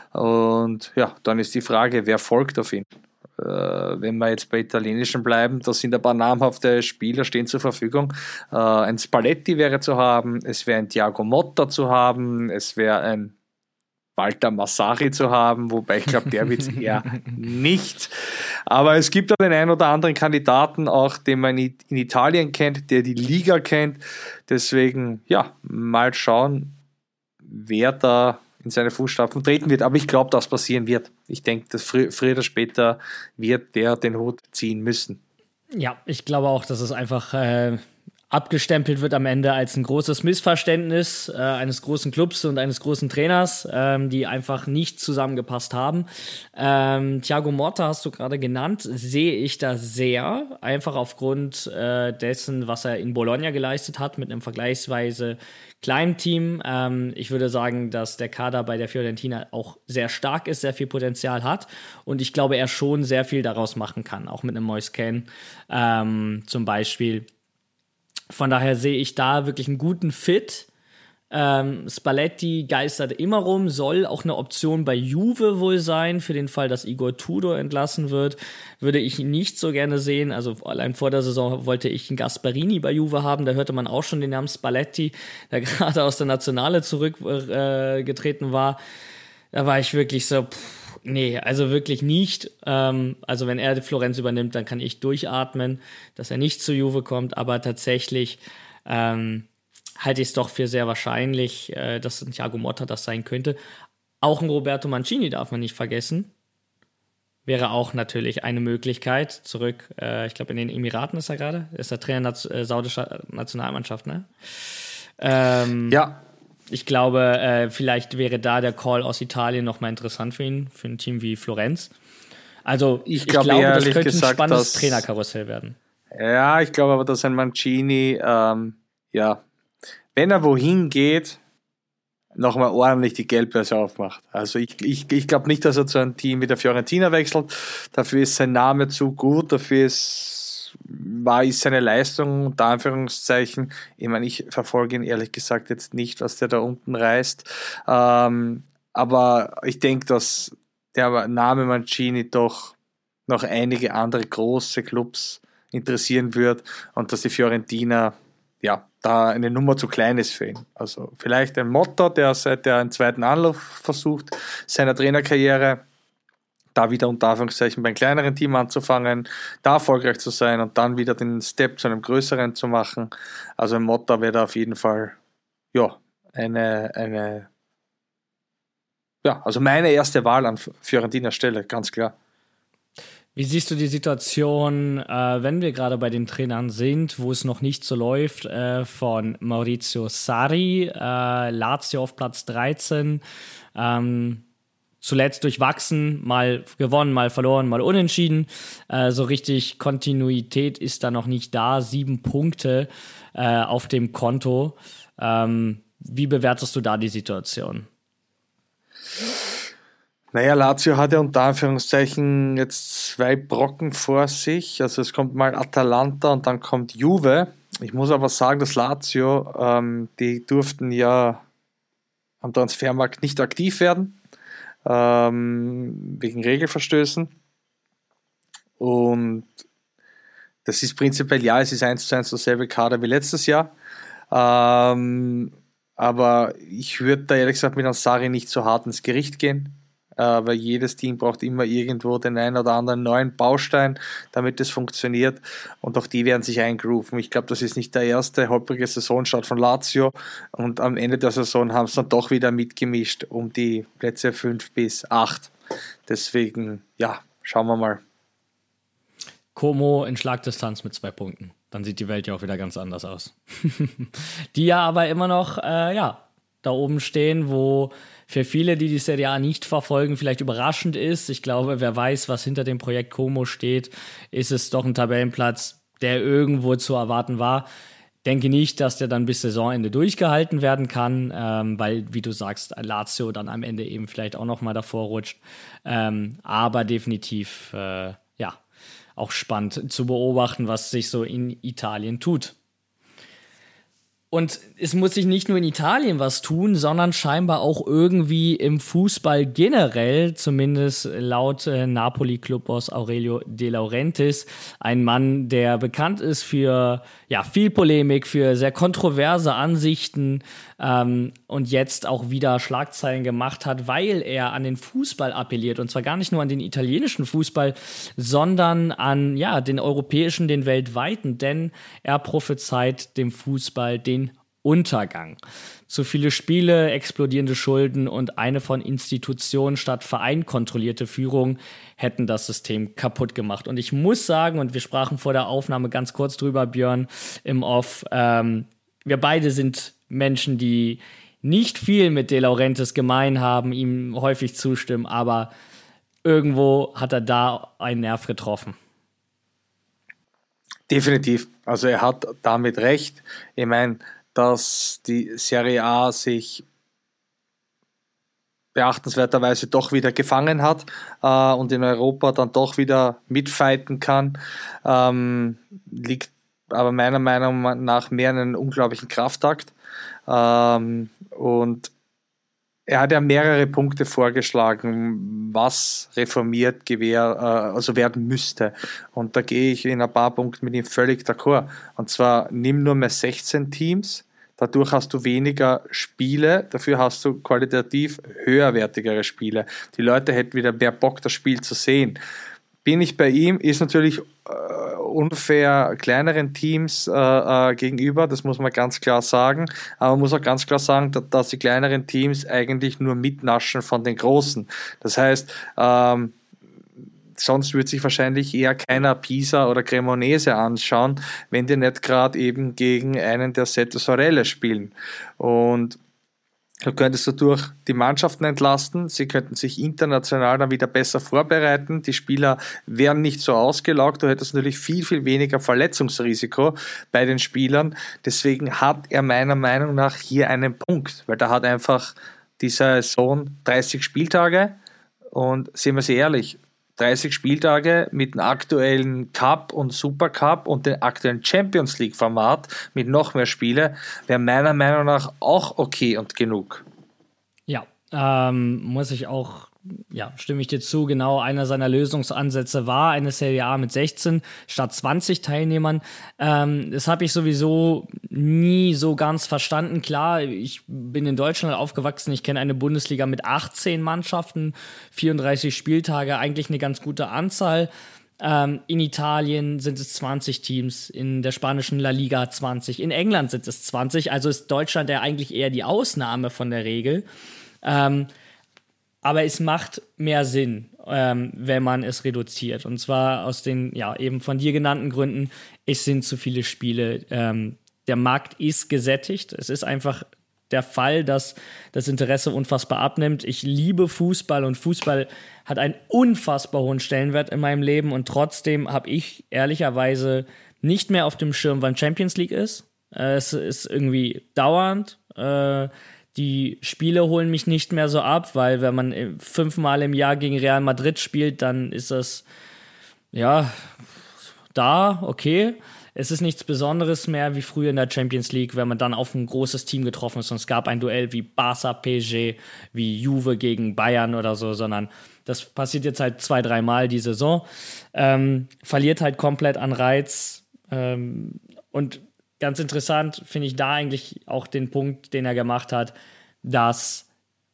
Und ja, dann ist die Frage, wer folgt auf ihn? Äh, wenn wir jetzt bei Italienischen bleiben, da sind ein paar namhafte Spieler, stehen zur Verfügung. Äh, ein Spalletti wäre zu haben, es wäre ein Thiago Motta zu haben, es wäre ein Walter Massari zu haben, wobei ich glaube, der wird es eher nicht. Aber es gibt auch den einen oder anderen Kandidaten, auch den man in Italien kennt, der die Liga kennt. Deswegen, ja, mal schauen, wer da in seine Fußstapfen treten wird. Aber ich glaube, dass passieren wird. Ich denke, dass frü- früher oder später wird der den Hut ziehen müssen. Ja, ich glaube auch, dass es einfach äh, abgestempelt wird am Ende als ein großes Missverständnis äh, eines großen Clubs und eines großen Trainers, ähm, die einfach nicht zusammengepasst haben. Ähm, Thiago Motta hast du gerade genannt, sehe ich da sehr, einfach aufgrund äh, dessen, was er in Bologna geleistet hat, mit einem vergleichsweise kleinen Team. Ähm, ich würde sagen, dass der Kader bei der Fiorentina auch sehr stark ist, sehr viel Potenzial hat und ich glaube, er schon sehr viel daraus machen kann, auch mit einem Moise Kean ähm, zum Beispiel. Von daher sehe ich da wirklich einen guten Fit. Ähm, Spalletti geistert immer rum, soll auch eine Option bei Juve wohl sein, für den Fall, dass Igor Tudor entlassen wird. Würde ich ihn nicht so gerne sehen. Also allein vor der Saison wollte ich einen Gasparini bei Juve haben. Da hörte man auch schon den Namen Spalletti, der gerade aus der Nationale zurückgetreten äh, war. Da war ich wirklich so, pff, nee, also wirklich nicht. Ähm, also wenn er Florenz übernimmt, dann kann ich durchatmen, dass er nicht zu Juve kommt. Aber tatsächlich ähm, halte ich es doch für sehr wahrscheinlich, äh, dass ein Thiago Motta das sein könnte. Auch ein Roberto Mancini darf man nicht vergessen. Wäre auch natürlich eine Möglichkeit. Zurück, äh, ich glaube in den Emiraten ist er gerade. Ist der Trainer der äh, saudischer Nationalmannschaft, ne? Ähm, Ja. Ich glaube, äh, vielleicht wäre da der Call aus Italien nochmal interessant für ihn, für ein Team wie Florenz. Also ich, ich glaube, glaube das könnte gesagt, ein spannendes dass, Trainerkarussell werden. Ja, ich glaube aber, dass ein Mancini, ähm, ja, wenn er wohin geht, nochmal ordentlich die Geldbörse aufmacht. Also ich, ich, ich glaube nicht, dass er zu einem Team wie der Fiorentina wechselt. Dafür ist sein Name zu gut, dafür ist war ist seine Leistung, unter Anführungszeichen, ich meine, ich verfolge ihn ehrlich gesagt jetzt nicht, was der da unten reißt, ähm, aber ich denke, dass der Name Mancini doch noch einige andere große Clubs interessieren wird und dass die Fiorentina, ja, da eine Nummer zu klein ist für ihn. Also vielleicht ein Motta, der seit der einen zweiten Anlauf versucht, seiner Trainerkarriere da wieder unter Anführungszeichen beim kleineren Team anzufangen, da erfolgreich zu sein und dann wieder den Step zu einem größeren zu machen. Also ein Motta wäre da auf jeden Fall, ja, eine, eine, ja, also meine erste Wahl an Fiorentinas Stelle, ganz klar. Wie siehst du die Situation, äh, wenn wir gerade bei den Trainern sind, wo es noch nicht so läuft, äh, von Maurizio Sarri, äh, Lazio auf Platz dreizehn, ähm, zuletzt durchwachsen, mal gewonnen, mal verloren, mal unentschieden. Äh, so richtig Kontinuität ist da noch nicht da. Sieben Punkte äh, auf dem Konto. Ähm, wie bewertest du da die Situation? Naja, Lazio hat ja unter Anführungszeichen jetzt zwei Brocken vor sich. Also es kommt mal Atalanta und dann kommt Juve. Ich muss aber sagen, dass Lazio, ähm, die durften ja am Transfermarkt nicht aktiv werden. Ähm, wegen Regelverstößen und das ist prinzipiell, ja, es ist eins zu eins dasselbe Kader wie letztes Jahr, ähm, aber ich würde da ehrlich gesagt mit Ansari nicht so hart ins Gericht gehen, äh, weil jedes Team braucht immer irgendwo den einen oder anderen neuen Baustein, damit es funktioniert und auch die werden sich eingrooven. Ich glaube, das ist nicht der erste holprige Saisonstart von Lazio und am Ende der Saison haben sie dann doch wieder mitgemischt um die Plätze fünf bis acht. Deswegen, ja, schauen wir mal. Como in Schlagdistanz mit zwei Punkten. Dann sieht die Welt ja auch wieder ganz anders aus. Die ja aber immer noch, äh, ja, da oben stehen, wo für viele, die die Serie A nicht verfolgen, vielleicht überraschend ist. Ich glaube, wer weiß, was hinter dem Projekt Como steht, ist es doch ein Tabellenplatz, der irgendwo zu erwarten war. denke nicht, dass der dann bis Saisonende durchgehalten werden kann, ähm, weil, wie du sagst, Lazio dann am Ende eben vielleicht auch noch mal davor rutscht. Ähm, aber definitiv, äh, ja, auch spannend zu beobachten, was sich so in Italien tut. Und es muss sich nicht nur in Italien was tun, sondern scheinbar auch irgendwie im Fußball generell, zumindest laut äh, Napoli-Clubboss Aurelio De Laurentiis. Ein Mann, der bekannt ist für ja, viel Polemik, für sehr kontroverse Ansichten ähm, und jetzt auch wieder Schlagzeilen gemacht hat, weil er an den Fußball appelliert. Und zwar gar nicht nur an den italienischen Fußball, sondern an ja, den europäischen, den weltweiten. Denn er prophezeit dem Fußball den Untergang. Zu viele Spiele, explodierende Schulden und eine von Institutionen statt Verein kontrollierte Führung hätten das System kaputt gemacht. Und ich muss sagen, und wir sprachen vor der Aufnahme ganz kurz drüber, Björn, im Off, ähm, wir beide sind Menschen, die nicht viel mit De Laurentiis gemein haben, ihm häufig zustimmen, aber irgendwo hat er da einen Nerv getroffen. Definitiv. Also er hat damit recht. Ich meine, dass die Serie A sich beachtenswerterweise doch wieder gefangen hat äh, und in Europa dann doch wieder mitfighten kann, ähm, liegt aber meiner Meinung nach mehr in einem unglaublichen Kraftakt. Ähm, und er hat ja mehrere Punkte vorgeschlagen, was reformiert gewähr, äh, also werden müsste. Und da gehe ich in ein paar Punkten mit ihm völlig d'accord. Und zwar, nimm nur mehr sechzehn Teams, dadurch hast du weniger Spiele, dafür hast du qualitativ höherwertigere Spiele. Die Leute hätten wieder mehr Bock, das Spiel zu sehen. Bin ich bei ihm, ist natürlich äh, unfair kleineren Teams äh, äh, gegenüber, das muss man ganz klar sagen, aber man muss auch ganz klar sagen, dass, dass die kleineren Teams eigentlich nur mitnaschen von den großen. Das heißt, ähm, sonst würde sich wahrscheinlich eher keiner Pisa oder Cremonese anschauen, wenn die nicht gerade eben gegen einen der Sette Sorelle spielen. Und du könntest dadurch die Mannschaften entlasten, sie könnten sich international dann wieder besser vorbereiten, die Spieler wären nicht so ausgelaugt, du hättest natürlich viel, viel weniger Verletzungsrisiko bei den Spielern, deswegen hat er meiner Meinung nach hier einen Punkt, weil da hat einfach dieser Saison dreißig Spieltage und sehen wir sie ehrlich, dreißig Spieltage mit dem aktuellen Cup und Supercup und dem aktuellen Champions League Format mit noch mehr Spiele wäre meiner Meinung nach auch okay und genug. Ja, ähm, muss ich auch, ja, stimme ich dir zu, genau, einer seiner Lösungsansätze war eine Serie A mit sechzehn statt zwanzig Teilnehmern. Ähm, das habe ich sowieso nie so ganz verstanden. Klar, ich bin in Deutschland aufgewachsen, ich kenne eine Bundesliga mit achtzehn Mannschaften, vierunddreißig Spieltage, eigentlich eine ganz gute Anzahl. Ähm, in Italien sind es zwanzig Teams, in der spanischen La Liga zwanzig, in England sind es zwanzig, also ist Deutschland ja eigentlich eher die Ausnahme von der Regel. Ähm, Aber es macht mehr Sinn, ähm, wenn man es reduziert. Und zwar aus den, ja, eben von dir genannten Gründen, es sind zu viele Spiele. Ähm, der Markt ist gesättigt. Es ist einfach der Fall, dass das Interesse unfassbar abnimmt. Ich liebe Fußball und Fußball hat einen unfassbar hohen Stellenwert in meinem Leben. Und trotzdem habe ich ehrlicherweise nicht mehr auf dem Schirm, wann Champions League ist. Äh, es ist irgendwie dauernd. Äh, Die Spiele holen mich nicht mehr so ab, weil wenn man fünfmal im Jahr gegen Real Madrid spielt, dann ist das, ja, da, okay. Es ist nichts Besonderes mehr wie früher in der Champions League, wenn man dann auf ein großes Team getroffen ist und es gab ein Duell wie Barca, P S G, wie Juve gegen Bayern oder so, sondern das passiert jetzt halt zwei, dreimal die Saison. Ähm, verliert halt komplett an Reiz. Ähm, und ganz interessant finde ich da eigentlich auch den Punkt, den er gemacht hat, dass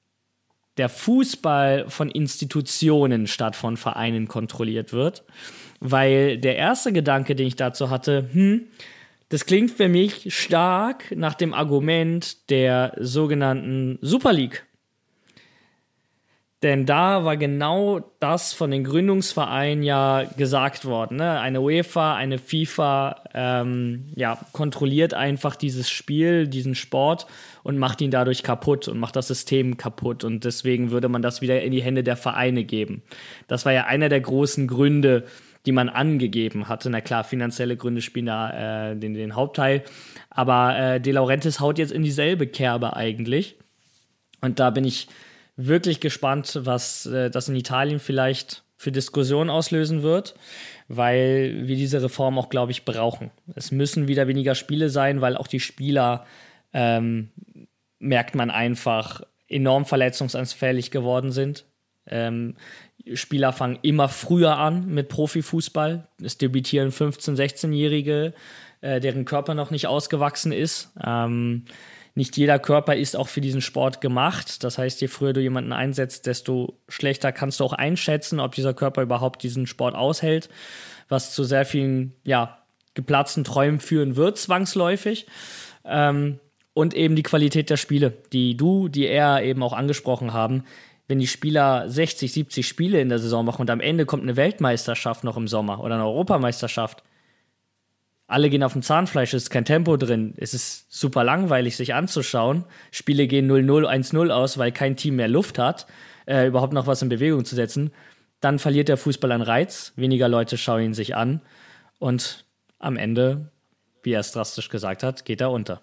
der Fußball von Institutionen statt von Vereinen kontrolliert wird. Weil der erste Gedanke, den ich dazu hatte, hm, das klingt für mich stark nach dem Argument der sogenannten Super League. Denn da war genau das von den Gründungsvereinen ja gesagt worden. Ne? Eine UEFA, eine FIFA ähm, ja, kontrolliert einfach dieses Spiel, diesen Sport und macht ihn dadurch kaputt und macht das System kaputt. Und deswegen würde man das wieder in die Hände der Vereine geben. Das war ja einer der großen Gründe, die man angegeben hatte. Na klar, finanzielle Gründe spielen da äh, den, den Hauptteil. Aber äh, De Laurentiis haut jetzt in dieselbe Kerbe eigentlich. Und da bin ich wirklich gespannt, was äh, das in Italien vielleicht für Diskussionen auslösen wird, weil wir diese Reform auch, glaube ich, brauchen. Es müssen wieder weniger Spiele sein, weil auch die Spieler, ähm, merkt man einfach, enorm verletzungsanfällig geworden sind. Ähm, Spieler fangen immer früher an mit Profifußball. Es debütieren fünfzehn-, sechzehnjährige, äh, deren Körper noch nicht ausgewachsen ist. Ähm, nicht jeder Körper ist auch für diesen Sport gemacht. Das heißt, je früher du jemanden einsetzt, desto schlechter kannst du auch einschätzen, ob dieser Körper überhaupt diesen Sport aushält, was zu sehr vielen, ja, geplatzten Träumen führen wird, zwangsläufig. Ähm, und eben die Qualität der Spiele, die du, die er eben auch angesprochen haben. Wenn die Spieler sechzig, siebzig Spiele in der Saison machen und am Ende kommt eine Weltmeisterschaft noch im Sommer oder eine Europameisterschaft, alle gehen auf dem Zahnfleisch, es ist kein Tempo drin, es ist super langweilig, sich anzuschauen. Spiele gehen null null, eins null aus, weil kein Team mehr Luft hat, äh, überhaupt noch was in Bewegung zu setzen. Dann verliert der Fußball an Reiz, weniger Leute schauen ihn sich an und am Ende, wie er es drastisch gesagt hat, geht er unter.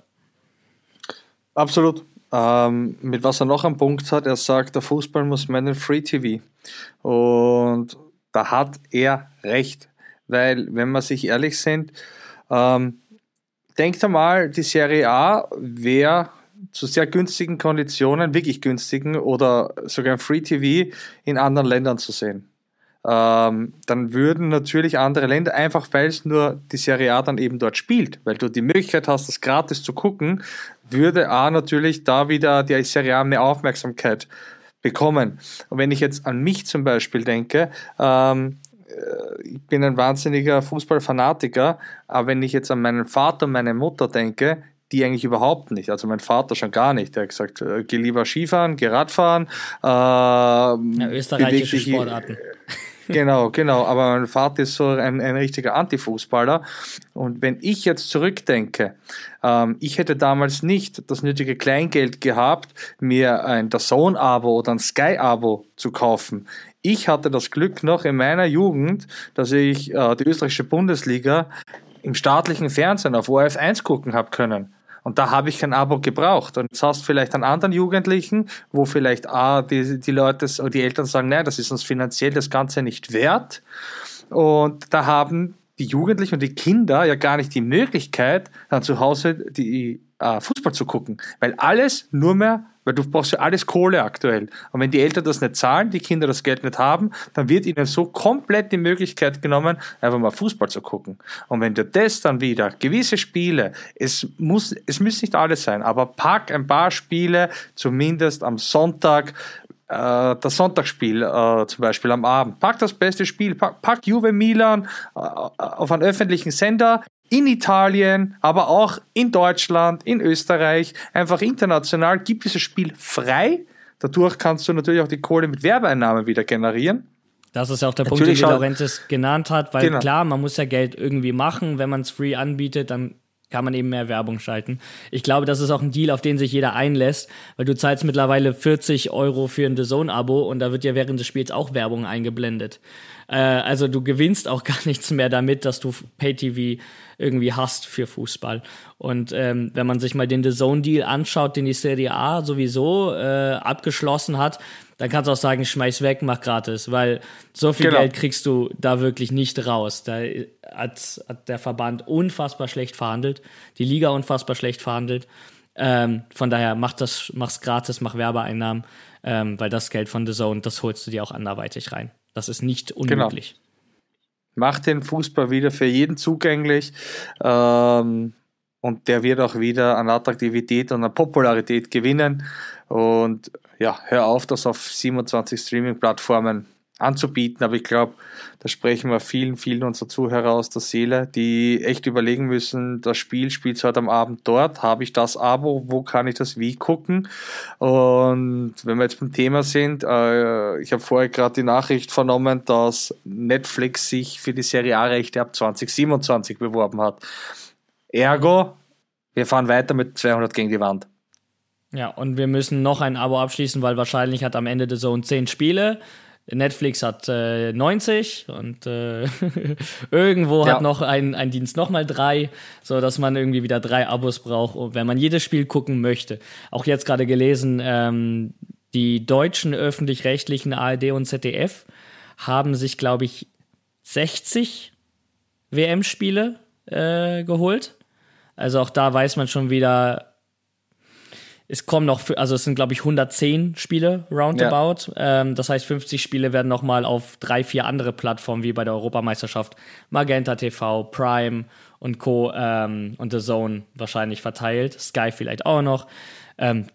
Absolut. Ähm, mit was er noch einen Punkt hat, er sagt, der Fußball muss meinen Free-T V. Und da hat er recht. Weil, wenn wir sich ehrlich sind, ähm, denkt einmal, die Serie A wäre zu sehr günstigen Konditionen, wirklich günstigen, oder sogar ein Free-T V in anderen Ländern zu sehen. Ähm, dann würden natürlich andere Länder, einfach weil es nur die Serie A dann eben dort spielt, weil du die Möglichkeit hast, das gratis zu gucken, würde A natürlich da wieder die Serie A mehr Aufmerksamkeit bekommen. Und wenn ich jetzt an mich zum Beispiel denke, ähm, ich bin ein wahnsinniger Fußballfanatiker, aber wenn ich jetzt an meinen Vater und meine Mutter denke, die eigentlich überhaupt nicht. Also mein Vater schon gar nicht. Der hat gesagt, äh, geh lieber Skifahren, geh Radfahren. Äh, ja, österreichische dich, Sportarten. Genau, genau. Aber mein Vater ist so ein, ein richtiger Antifußballer. Und wenn ich jetzt zurückdenke, ähm, ich hätte damals nicht das nötige Kleingeld gehabt, mir ein D A Z N-Abo oder ein Sky-Abo zu kaufen. Ich hatte das Glück noch in meiner Jugend, dass ich äh, die österreichische Bundesliga im staatlichen Fernsehen auf O R F eins gucken habe können. Und da habe ich kein Abo gebraucht. Und jetzt hast du vielleicht an anderen Jugendlichen, wo vielleicht ah, die, die Leute oder die Eltern sagen, nein, das ist uns finanziell das Ganze nicht wert. Und da haben die Jugendlichen und die Kinder ja gar nicht die Möglichkeit, dann zu Hause die äh, Fußball zu gucken. Weil alles nur mehr, weil du brauchst ja alles Kohle aktuell. Und wenn die Eltern das nicht zahlen, die Kinder das Geld nicht haben, dann wird ihnen so komplett die Möglichkeit genommen, einfach mal Fußball zu gucken. Und wenn du das dann wieder, gewisse Spiele, es muss, es müssen nicht alles sein, aber pack ein paar Spiele, zumindest am Sonntag, äh, das Sonntagsspiel äh, zum Beispiel am Abend, pack das beste Spiel, pack, pack Juve Milan äh, auf einen öffentlichen Sender, in Italien, aber auch in Deutschland, in Österreich, einfach international, gibt dieses Spiel frei. Dadurch kannst du natürlich auch die Kohle mit Werbeeinnahmen wieder generieren. Das ist ja auch der Punkt, den De Laurentiis genannt hat, weil genau. Klar, man muss ja Geld irgendwie machen. Wenn man es free anbietet, dann kann man eben mehr Werbung schalten. Ich glaube, das ist auch ein Deal, auf den sich jeder einlässt, weil du zahlst mittlerweile vierzig Euro für ein D A Z N-Abo und da wird ja während des Spiels auch Werbung eingeblendet. Äh, also du gewinnst auch gar nichts mehr damit, dass du Pay-T V irgendwie hast für Fußball. Und ähm, wenn man sich mal den D A Z N-Deal anschaut, den die Serie A sowieso äh, abgeschlossen hat, dann kannst du auch sagen, schmeiß weg, mach gratis, weil so viel genau. Geld kriegst du da wirklich nicht raus. Da hat, hat der Verband unfassbar schlecht verhandelt, die Liga unfassbar schlecht verhandelt. Ähm, von daher mach das, mach's gratis, mach Werbeeinnahmen, ähm, weil das Geld von D A Z N, das holst du dir auch anderweitig rein. Das ist nicht unmöglich. Genau. Macht den Fußball wieder für jeden zugänglich, ähm, und der wird auch wieder an Attraktivität und an Popularität gewinnen. Und ja, hör auf, das auf siebenundzwanzig Streaming-Plattformen anzubieten, aber ich glaube, da sprechen wir vielen, vielen unserer Zuhörer aus der Seele, die echt überlegen müssen, das Spiel spielt heute am Abend dort, habe ich das Abo, wo kann ich das wie gucken? Und wenn wir jetzt beim Thema sind, äh, ich habe vorher gerade die Nachricht vernommen, dass Netflix sich für die Serie A-Rechte ab zwanzig siebenundzwanzig beworben hat. Ergo, wir fahren weiter mit zweihundert gegen die Wand. Ja, und wir müssen noch ein Abo abschließen, weil wahrscheinlich hat am Ende der Zone zehn Spiele. Netflix hat äh, neunzig und äh, irgendwo ja. hat noch ein, ein Dienst nochmal drei, so dass man irgendwie wieder drei Abos braucht, wenn man jedes Spiel gucken möchte. Auch jetzt gerade gelesen, ähm, die deutschen öffentlich-rechtlichen A R D und Z D F haben sich, glaube ich, sechzig W M-Spiele äh, geholt. Also auch da weiß man schon wieder, es kommen noch, also es sind, glaube ich, hundertzehn Spiele roundabout. Ja. Ähm, das heißt, fünfzig Spiele werden nochmal auf drei, vier andere Plattformen, wie bei der Europameisterschaft, Magenta T V, Prime und Co. Ähm, und The Zone wahrscheinlich verteilt. Sky vielleicht auch noch. Ähm,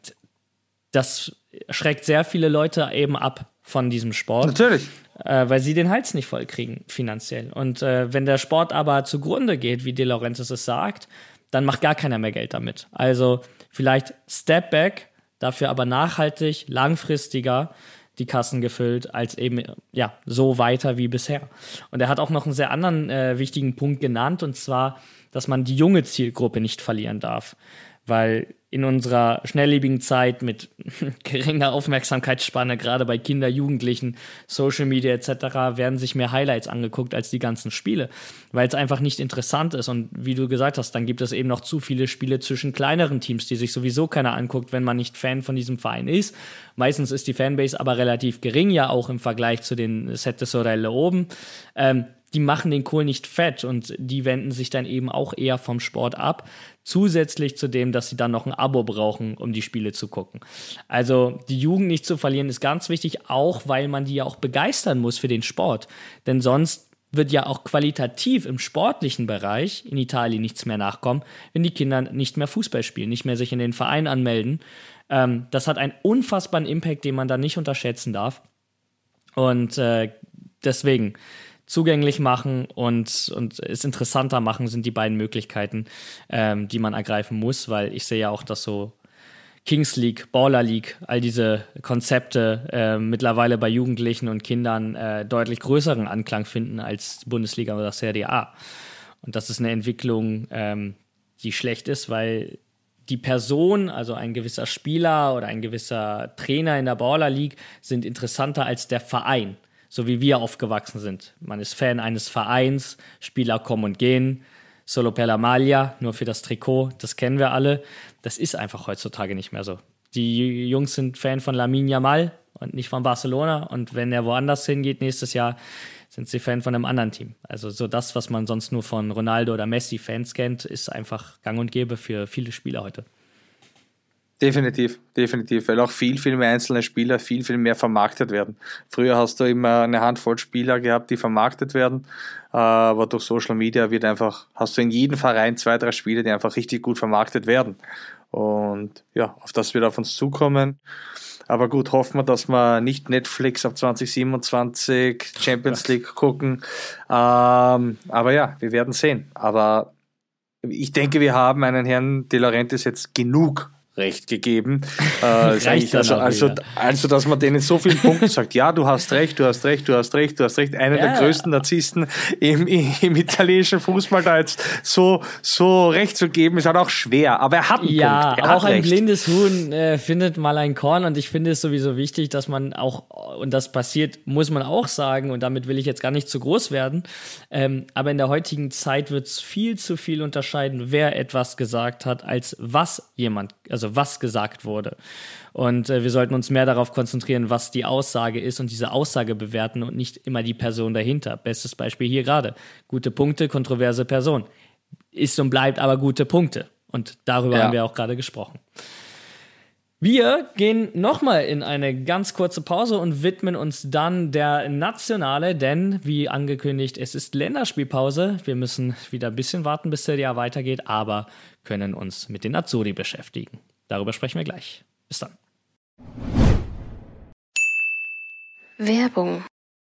das schreckt sehr viele Leute eben ab von diesem Sport. Natürlich. Äh, weil sie den Hals nicht voll kriegen, finanziell. Und äh, wenn der Sport aber zugrunde geht, wie De Laurentiis es sagt, dann macht gar keiner mehr Geld damit. Also vielleicht Step Back, dafür aber nachhaltig, langfristiger die Kassen gefüllt, als eben ja so weiter wie bisher. Und er hat auch noch einen sehr anderen äh, wichtigen Punkt genannt, und zwar, dass man die junge Zielgruppe nicht verlieren darf. Weil in unserer schnelllebigen Zeit mit geringer Aufmerksamkeitsspanne, gerade bei Kindern, Jugendlichen, Social Media et cetera, werden sich mehr Highlights angeguckt als die ganzen Spiele, weil es einfach nicht interessant ist. Und wie du gesagt hast, dann gibt es eben noch zu viele Spiele zwischen kleineren Teams, die sich sowieso keiner anguckt, wenn man nicht Fan von diesem Verein ist. Meistens ist die Fanbase aber relativ gering, ja auch im Vergleich zu den Sette Sorelle oben. Ähm, die machen den Kohl nicht fett und die wenden sich dann eben auch eher vom Sport ab. Zusätzlich zu dem, dass sie dann noch ein Abo brauchen, um die Spiele zu gucken. Also die Jugend nicht zu verlieren ist ganz wichtig, auch weil man die ja auch begeistern muss für den Sport. Denn sonst wird ja auch qualitativ im sportlichen Bereich in Italien nichts mehr nachkommen, wenn die Kinder nicht mehr Fußball spielen, nicht mehr sich in den Verein anmelden. Ähm, das hat einen unfassbaren Impact, den man da nicht unterschätzen darf. Und äh, deswegen zugänglich machen und, und es interessanter machen, sind die beiden Möglichkeiten, ähm, die man ergreifen muss, weil ich sehe ja auch, dass so Kings League, Baller League, all diese Konzepte äh, mittlerweile bei Jugendlichen und Kindern äh, deutlich größeren Anklang finden als Bundesliga oder Serie A. Und das ist eine Entwicklung, ähm, die schlecht ist, weil die Person, also ein gewisser Spieler oder ein gewisser Trainer in der Baller League, sind interessanter als der Verein. So wie wir aufgewachsen sind. Man ist Fan eines Vereins, Spieler kommen und gehen, solo per la maglia, nur für das Trikot, das kennen wir alle. Das ist einfach heutzutage nicht mehr so. Die Jungs sind Fan von Lamine Yamal und nicht von Barcelona, und wenn er woanders hingeht nächstes Jahr, sind sie Fan von einem anderen Team. Also so das, was man sonst nur von Ronaldo oder Messi-Fans kennt, ist einfach gang und gäbe für viele Spieler heute. Definitiv, definitiv, weil auch viel, viel mehr einzelne Spieler viel, viel mehr vermarktet werden. Früher hast du immer eine Handvoll Spieler gehabt, die vermarktet werden, aber durch Social Media wird einfach, hast du in jedem Verein zwei, drei Spieler, die einfach richtig gut vermarktet werden. Und ja, auf das wird auf uns zukommen. Aber gut, hoffen wir, dass wir nicht Netflix ab zwanzig siebenundzwanzig Champions League gucken. Ähm, aber ja, wir werden sehen. Aber ich denke, wir haben einen Herrn De Laurentiis jetzt genug Recht gegeben. Äh, Reicht also, dann also, auch wieder. also, dass man denen so vielen Punkten sagt, ja, du hast recht, du hast recht, du hast recht, du hast recht. Einer Ja, der größten Narzissten im, im italienischen Fußball da jetzt so, so recht zu geben, ist halt auch schwer. Aber er hat einen Ja, Punkt. Er aber hat auch ein recht. blindes Huhn äh, findet mal ein Korn, und ich finde es sowieso wichtig, dass man auch, und das passiert, muss man auch sagen, und damit will ich jetzt gar nicht zu groß werden, ähm, aber in der heutigen Zeit wird es viel zu viel unterscheiden, wer etwas gesagt hat, als was jemand, also was gesagt wurde. Und äh, wir sollten uns mehr darauf konzentrieren, was die Aussage ist, und diese Aussage bewerten und nicht immer die Person dahinter. Bestes Beispiel hier gerade. Gute Punkte, kontroverse Person. Ist und bleibt aber gute Punkte. Und darüber Ja. haben wir auch gerade gesprochen. Wir gehen nochmal in eine ganz kurze Pause und widmen uns dann der Nationale, denn wie angekündigt, es ist Länderspielpause. Wir müssen wieder ein bisschen warten, bis der Jahr weitergeht, aber können uns mit den Azzurri beschäftigen. Darüber sprechen wir gleich. Bis dann. Werbung.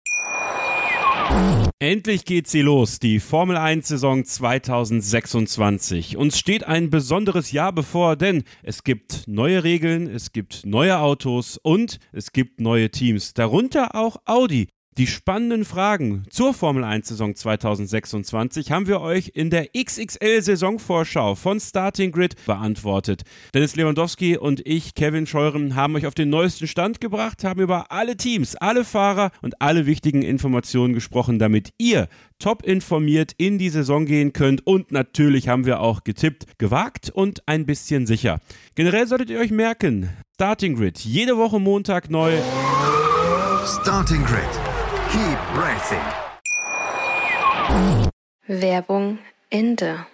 Endlich geht sie los, die Formel eins Saison zwanzig sechsundzwanzig. Uns steht ein besonderes Jahr bevor, denn es gibt neue Regeln, es gibt neue Autos und es gibt neue Teams, darunter auch Audi. Die spannenden Fragen zur Formel eins Saison zweitausendsechsundzwanzig haben wir euch in der X X L-Saisonvorschau von Starting Grid beantwortet. Dennis Lewandowski und ich, Kevin Scheuren, haben euch auf den neuesten Stand gebracht, haben über alle Teams, alle Fahrer und alle wichtigen Informationen gesprochen, damit ihr top informiert in die Saison gehen könnt. Und natürlich haben wir auch getippt, gewagt und ein bisschen sicher. Generell solltet ihr euch merken, Starting Grid, jede Woche Montag neu. Starting Grid. Keep racing. Werbung Ende.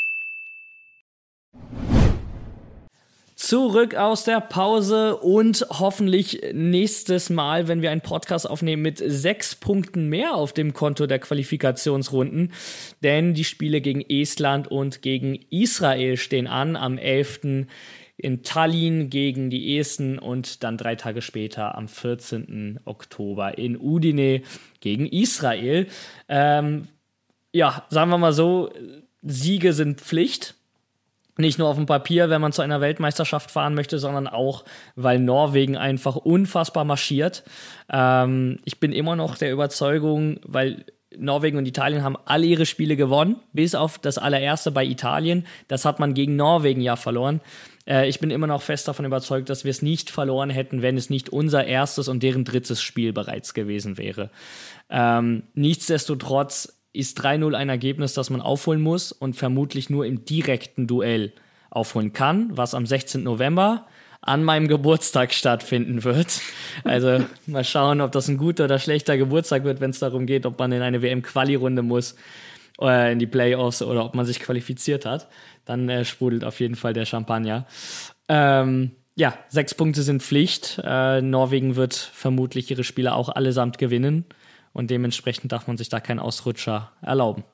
Zurück aus der Pause und hoffentlich nächstes Mal, wenn wir einen Podcast aufnehmen, mit sechs Punkten mehr auf dem Konto der Qualifikationsrunden. Denn die Spiele gegen Estland und gegen Israel stehen an am elften in Tallinn gegen die Esten und dann drei Tage später am vierzehnten Oktober in Udine gegen Israel. Ähm, ja, sagen wir mal so, Siege sind Pflicht. Nicht nur auf dem Papier, wenn man zu einer Weltmeisterschaft fahren möchte, sondern auch, weil Norwegen einfach unfassbar marschiert. Ähm, ich bin immer noch der Überzeugung, weil Norwegen und Italien haben alle ihre Spiele gewonnen, bis auf das allererste bei Italien. Das hat man gegen Norwegen ja verloren. Äh, ich bin immer noch fest davon überzeugt, dass wir es nicht verloren hätten, wenn es nicht unser erstes und deren drittes Spiel bereits gewesen wäre. Ähm, nichtsdestotrotz ist drei null ein Ergebnis, das man aufholen muss und vermutlich nur im direkten Duell aufholen kann, was am sechzehnten November an meinem Geburtstag stattfinden wird. Also mal schauen, ob das ein guter oder schlechter Geburtstag wird, wenn es darum geht, ob man in eine W M-Quali-Runde muss, äh, in die Playoffs oder ob man sich qualifiziert hat. Dann äh, sprudelt auf jeden Fall der Champagner. Ähm, ja, sechs Punkte sind Pflicht. Äh, Norwegen wird vermutlich ihre Spiele auch allesamt gewinnen und dementsprechend darf man sich da keinen Ausrutscher erlauben.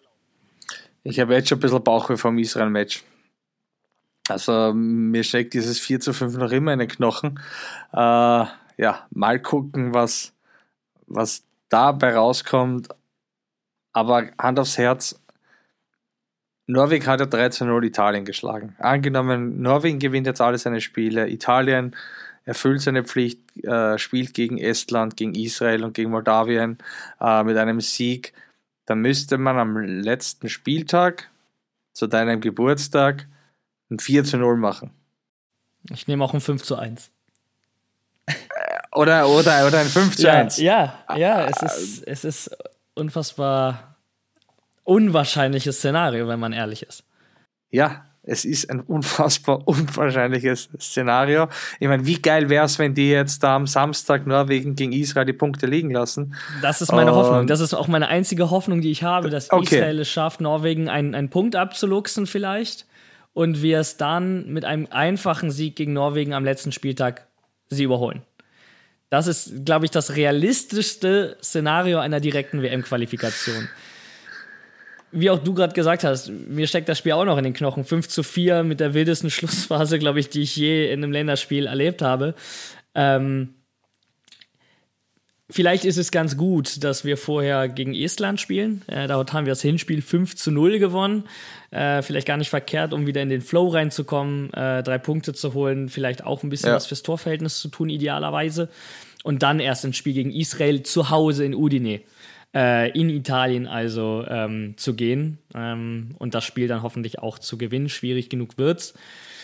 Ich habe jetzt schon ein bisschen Bauchweh vom Israel-Match. Also mir steckt dieses vier zu fünf noch immer in den Knochen. Äh, ja, mal gucken, was, was dabei rauskommt. Aber Hand aufs Herz, Norwegen hat ja drei zu null Italien geschlagen. Angenommen, Norwegen gewinnt jetzt alle seine Spiele, Italien erfüllt seine Pflicht, äh, spielt gegen Estland, gegen Israel und gegen Moldawien äh, mit einem Sieg, dann müsste man am letzten Spieltag zu deinem Geburtstag ein vier zu null machen. Ich nehme auch ein fünf zu eins. Oder, oder, oder ein fünf zu eins. Ja, ja, ja, es ist, es ist unfassbar unwahrscheinliches Szenario, wenn man ehrlich ist. Ja, es ist ein unfassbar unwahrscheinliches Szenario. Ich meine, wie geil wäre es, wenn die jetzt da am Samstag Norwegen gegen Israel die Punkte liegen lassen? Das ist meine Und Hoffnung. Das ist auch meine einzige Hoffnung, die ich habe, dass Okay. Israel es schafft, Norwegen einen, einen Punkt abzuluxen vielleicht und wir es dann mit einem einfachen Sieg gegen Norwegen am letzten Spieltag sie überholen. Das ist, glaube ich, das realistischste Szenario einer direkten W M-Qualifikation. Wie auch du gerade gesagt hast, mir steckt das Spiel auch noch in den Knochen. fünf zu vier mit der wildesten Schlussphase, glaube ich, die ich je in einem Länderspiel erlebt habe. Ähm, vielleicht ist es ganz gut, dass wir vorher gegen Estland spielen. Äh, dort haben wir das Hinspiel fünf zu null gewonnen. Äh, vielleicht gar nicht verkehrt, um wieder in den Flow reinzukommen, äh, drei Punkte zu holen, vielleicht auch ein bisschen Ja. was fürs Torverhältnis zu tun, idealerweise. Und dann erst ins Spiel gegen Israel zu Hause in Udine. In Italien also ähm, zu gehen ähm, und das Spiel dann hoffentlich auch zu gewinnen. Schwierig genug wird's.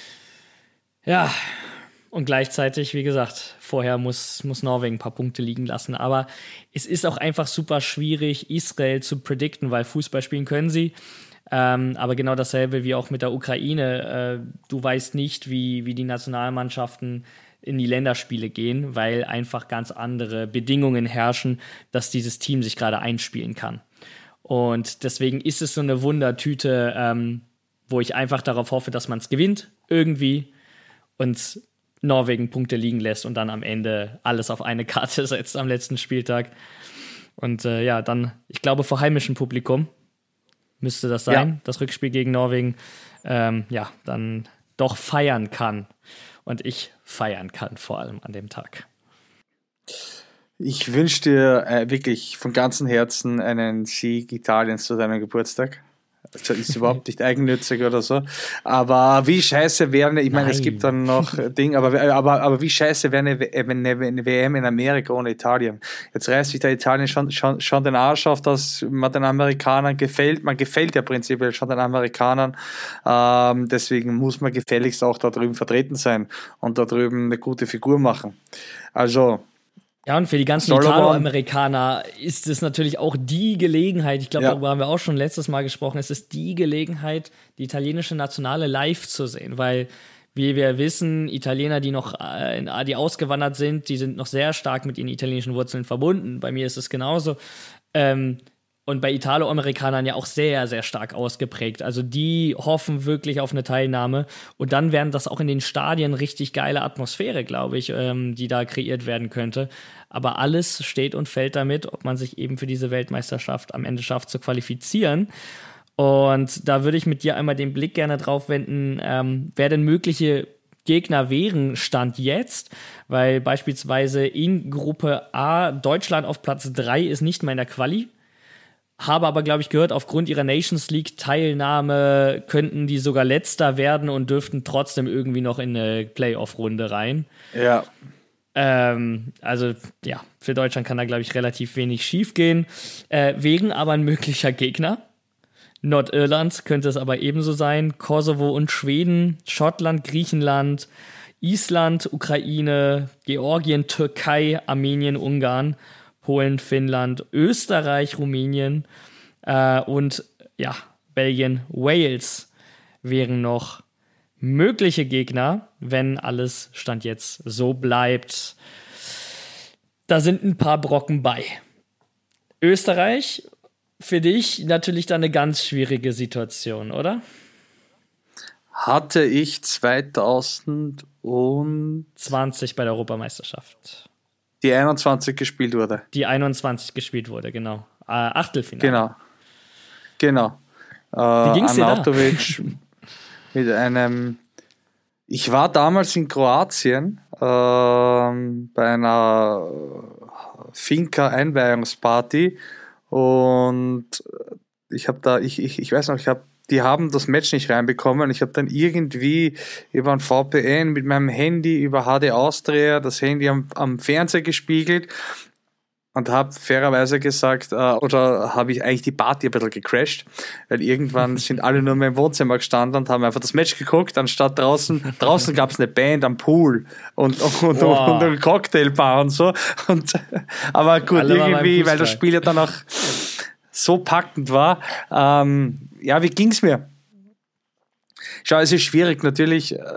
Ja, und gleichzeitig, wie gesagt, vorher muss, muss Norwegen ein paar Punkte liegen lassen. Aber es ist auch einfach super schwierig, Israel zu predikten, weil Fußball spielen können sie. Ähm, aber genau dasselbe wie auch mit der Ukraine. Äh, du weißt nicht, wie, wie die Nationalmannschaften in die Länderspiele gehen, weil einfach ganz andere Bedingungen herrschen, dass dieses Team sich gerade einspielen kann. Und deswegen ist es so eine Wundertüte, ähm, wo ich einfach darauf hoffe, dass man es gewinnt, irgendwie, und Norwegen Punkte liegen lässt und dann am Ende alles auf eine Karte setzt am letzten Spieltag. Und äh, ja, dann, ich glaube, vor heimischem Publikum müsste das sein, ja. Das Rückspiel gegen Norwegen, ähm, ja, dann doch feiern kann. Und ich feiern kann, vor allem an dem Tag. Ich wünsche dir äh, wirklich von ganzem Herzen einen Sieg Italiens zu deinem Geburtstag. Also ist überhaupt nicht eigennützig oder so. Aber wie scheiße wäre eine, ich meine, es gibt dann noch Ding, aber, aber, aber wie scheiße wäre eine, eine, eine W M in Amerika ohne Italien? Jetzt reißt sich der Italien schon, schon, schon den Arsch auf, dass man den Amerikanern gefällt. Man gefällt ja prinzipiell schon den Amerikanern. Ähm, deswegen muss man gefälligst auch da drüben vertreten sein und da drüben eine gute Figur machen. Also, ja, und für die ganzen Italo-Amerikaner ist es natürlich auch die Gelegenheit, ich glaube, ja. darüber haben wir auch schon letztes Mal gesprochen, es ist die Gelegenheit, die italienische Nationale live zu sehen, weil, wie wir wissen, Italiener, die noch äh, die ausgewandert sind, die sind noch sehr stark mit ihren italienischen Wurzeln verbunden. Bei mir ist es genauso. Ähm, Und bei Italo-Amerikanern ja auch sehr, sehr stark ausgeprägt. Also die hoffen wirklich auf eine Teilnahme. Und dann wären das auch in den Stadien richtig geile Atmosphäre, glaube ich, ähm, die da kreiert werden könnte. Aber alles steht und fällt damit, ob man sich eben für diese Weltmeisterschaft am Ende schafft zu qualifizieren. Und da würde ich mit dir einmal den Blick gerne drauf wenden, ähm, wer denn mögliche Gegner wären, Stand jetzt, weil beispielsweise in Gruppe A Deutschland auf Platz drei ist nicht mehr in der Quali. Habe aber, glaube ich, gehört, aufgrund ihrer Nations League-Teilnahme könnten die sogar Letzter werden und dürften trotzdem irgendwie noch in eine Playoff-Runde rein. Ja. Ähm, also, ja, für Deutschland kann da, glaube ich, relativ wenig schief gehen. Äh, wären aber ein möglicher Gegner. Nordirland könnte es aber ebenso sein. Kosovo und Schweden, Schottland, Griechenland, Island, Ukraine, Georgien, Türkei, Armenien, Ungarn, Polen, Finnland, Österreich, Rumänien äh, und ja, Belgien, Wales wären noch mögliche Gegner, wenn alles Stand jetzt so bleibt. Da sind ein paar Brocken bei. Österreich, für dich natürlich dann eine ganz schwierige Situation, oder? Hatte ich zwanzig zwanzig bei der Europameisterschaft. Die einundzwanzig gespielt wurde. Die einundzwanzig gespielt wurde, genau. Äh, Achtelfinale. Genau. Genau. Äh, Wie ging's dir da? Arnautovic mit einem. Ich war damals in Kroatien äh, bei einer Finca-Einweihungsparty und ich habe da, ich, ich, ich weiß noch, ich habe die haben das Match nicht reinbekommen. Ich habe dann irgendwie über ein V P N mit meinem Handy über H D Austria das Handy am, am Fernseher gespiegelt und habe fairerweise gesagt, äh, oder habe ich eigentlich die Party ein bisschen gecrashed, weil irgendwann sind alle nur mehr im Wohnzimmer gestanden und haben einfach das Match geguckt, anstatt draußen, draußen gab es eine Band am Pool und, und, wow. und, und eine Cocktailbar und so. Und, aber gut, alle irgendwie, weil das Spiel ja dann auch so packend war. Ähm, ja, wie ging's mir? Schau, es ist schwierig. Natürlich äh,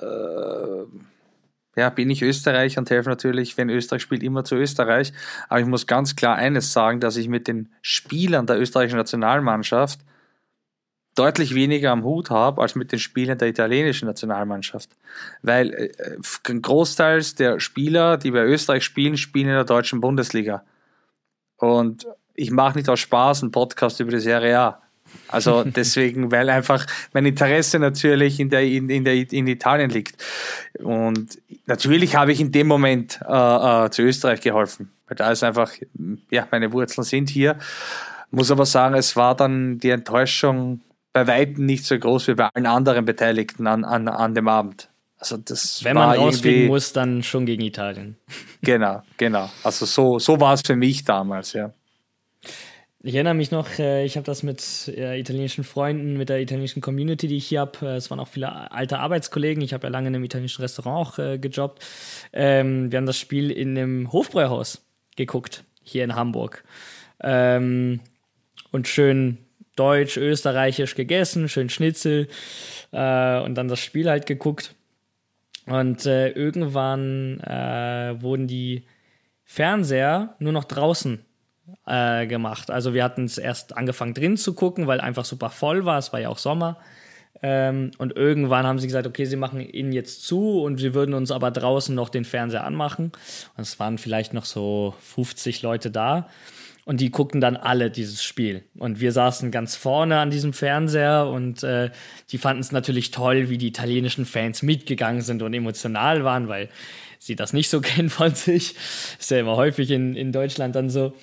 ja, bin ich Österreicher und helfe natürlich, wenn Österreich spielt, immer zu Österreich. Aber ich muss ganz klar eines sagen, dass ich mit den Spielern der österreichischen Nationalmannschaft deutlich weniger am Hut habe, als mit den Spielern der italienischen Nationalmannschaft. Weil äh, großteils der Spieler, die bei Österreich spielen, spielen in der deutschen Bundesliga. Und ich mache nicht aus Spaß einen Podcast über die Serie A. Also deswegen, weil einfach mein Interesse natürlich in, der, in, in, der, in Italien liegt. Und natürlich habe ich in dem Moment äh, äh, zu Österreich geholfen. Weil da ist einfach, ja, meine Wurzeln sind hier. Muss aber sagen, es war dann die Enttäuschung bei Weitem nicht so groß wie bei allen anderen Beteiligten an, an, an dem Abend. Also das Wenn man rausfliegen muss, dann schon gegen Italien. Genau, genau. Also so, so war es für mich damals, ja. Ich erinnere mich noch, ich habe das mit italienischen Freunden, mit der italienischen Community, die ich hier habe. Es waren auch viele alte Arbeitskollegen. Ich habe ja lange in einem italienischen Restaurant auch gejobbt. Wir haben das Spiel in einem Hofbräuhaus geguckt, hier in Hamburg. Und schön deutsch, österreichisch gegessen, schön Schnitzel und dann das Spiel halt geguckt. Und irgendwann wurden die Fernseher nur noch draußen Äh, gemacht. Also wir hatten es erst angefangen drin zu gucken, weil einfach super voll war, es war ja auch Sommer. Ähm, und irgendwann haben sie gesagt, okay, sie machen ihn jetzt zu und sie würden uns aber draußen noch den Fernseher anmachen. Und es waren vielleicht noch so fünfzig Leute da und die guckten dann alle dieses Spiel. Und wir saßen ganz vorne an diesem Fernseher und äh, die fanden es natürlich toll, wie die italienischen Fans mitgegangen sind und emotional waren, weil sie das nicht so kennen von sich. Ist ja immer häufig in, in Deutschland dann so.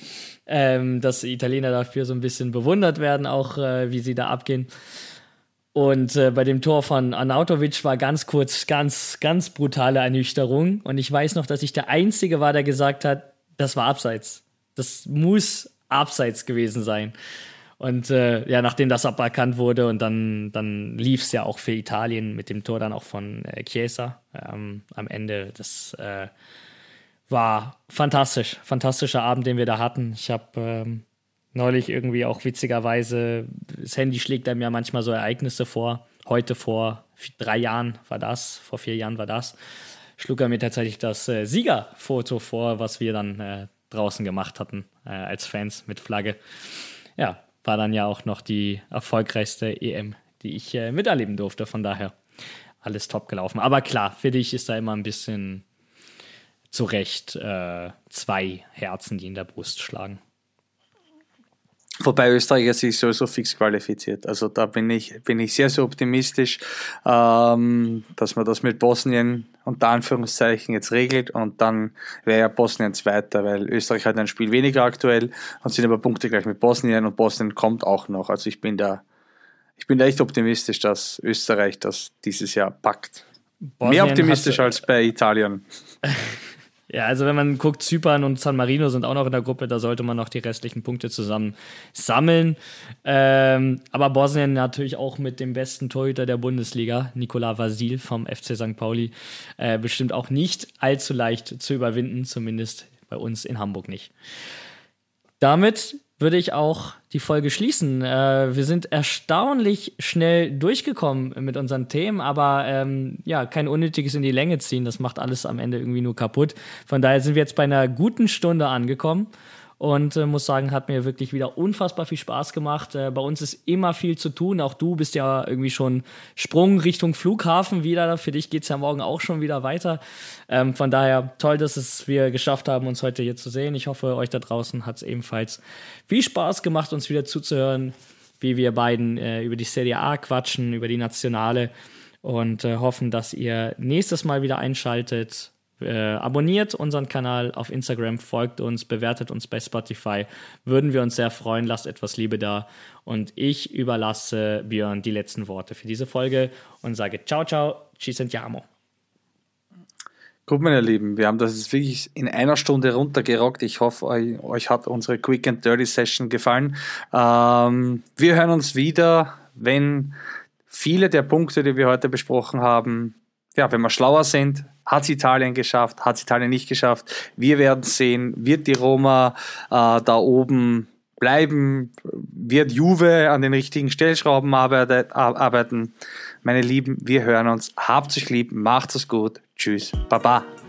ähm, dass Italiener dafür so ein bisschen bewundert werden, auch äh, wie sie da abgehen. Und äh, bei dem Tor von Arnautovic war ganz kurz, ganz, ganz brutale Ernüchterung. Und ich weiß noch, dass ich der Einzige war, der gesagt hat, das war abseits. Das muss abseits gewesen sein. Und äh, ja, nachdem das aberkannt wurde und dann, dann lief es ja auch für Italien mit dem Tor dann auch von äh, Chiesa ähm, am Ende. Das äh, war fantastisch, fantastischer Abend, den wir da hatten. Ich habe ähm, neulich irgendwie auch witzigerweise, das Handy schlägt einem ja manchmal so Ereignisse vor. Heute vor drei Jahren war das, vor vier Jahren war das. Schlug er mir tatsächlich das äh, Siegerfoto vor, was wir dann äh, draußen gemacht hatten äh, als Fans mit Flagge. Ja, war dann ja auch noch die erfolgreichste E M, die ich äh, miterleben durfte. Von daher alles top gelaufen. Aber klar, für dich ist da immer ein bisschen zu Recht äh, zwei Herzen, die in der Brust schlagen. Wobei Österreich sich sowieso fix qualifiziert. Also da bin ich, bin ich sehr, sehr optimistisch, ähm, dass man das mit Bosnien unter Anführungszeichen jetzt regelt und dann wäre ja Bosnien Zweiter, weil Österreich hat ein Spiel weniger aktuell und sind aber Punkte gleich mit Bosnien und Bosnien kommt auch noch. Also ich bin da, ich bin da echt optimistisch, dass Österreich das dieses Jahr packt. Bosnien Mehr optimistisch als bei Italien. Ja, also wenn man guckt, Zypern und San Marino sind auch noch in der Gruppe, da sollte man noch die restlichen Punkte zusammen sammeln. Ähm, aber Bosnien natürlich auch mit dem besten Torhüter der Bundesliga, Nikola Vasil vom F C Sankt Pauli, äh, bestimmt auch nicht allzu leicht zu überwinden, zumindest bei uns in Hamburg nicht. Damit würde ich auch die Folge schließen. Äh, wir sind erstaunlich schnell durchgekommen mit unseren Themen, aber ähm, ja, kein unnötiges in die Länge ziehen. Das macht alles am Ende irgendwie nur kaputt. Von daher sind wir jetzt bei einer guten Stunde angekommen und äh, muss sagen, hat mir wirklich wieder unfassbar viel Spaß gemacht. Äh, bei uns ist immer viel zu tun. Auch du bist ja irgendwie schon Sprung Richtung Flughafen wieder. Für dich geht's ja morgen auch schon wieder weiter. Ähm, von daher toll, dass es wir geschafft haben, uns heute hier zu sehen. Ich hoffe, euch da draußen hat es ebenfalls viel Spaß gemacht, uns wieder zuzuhören, wie wir beiden äh, über die Serie A quatschen, über die Nationale und äh, hoffen, dass ihr nächstes Mal wieder einschaltet. Äh, abonniert unseren Kanal auf Instagram, folgt uns, bewertet uns bei Spotify. Würden wir uns sehr freuen. Lasst etwas Liebe da. Und ich überlasse Björn die letzten Worte für diese Folge und sage ciao, ciao, ci sentiamo. Gut, meine Lieben, wir haben das jetzt wirklich in einer Stunde runtergerockt. Ich hoffe, euch, euch hat unsere Quick and Dirty Session gefallen. Ähm, wir hören uns wieder, wenn viele der Punkte, die wir heute besprochen haben, ja, wenn wir schlauer sind. Hat es Italien geschafft? Hat es Italien nicht geschafft? Wir werden sehen. Wird die Roma äh, da oben bleiben? Wird Juve an den richtigen Stellschrauben arbeitet, arbeiten? Meine Lieben, wir hören uns. Habt euch lieb, macht es gut. Tschüss. Baba.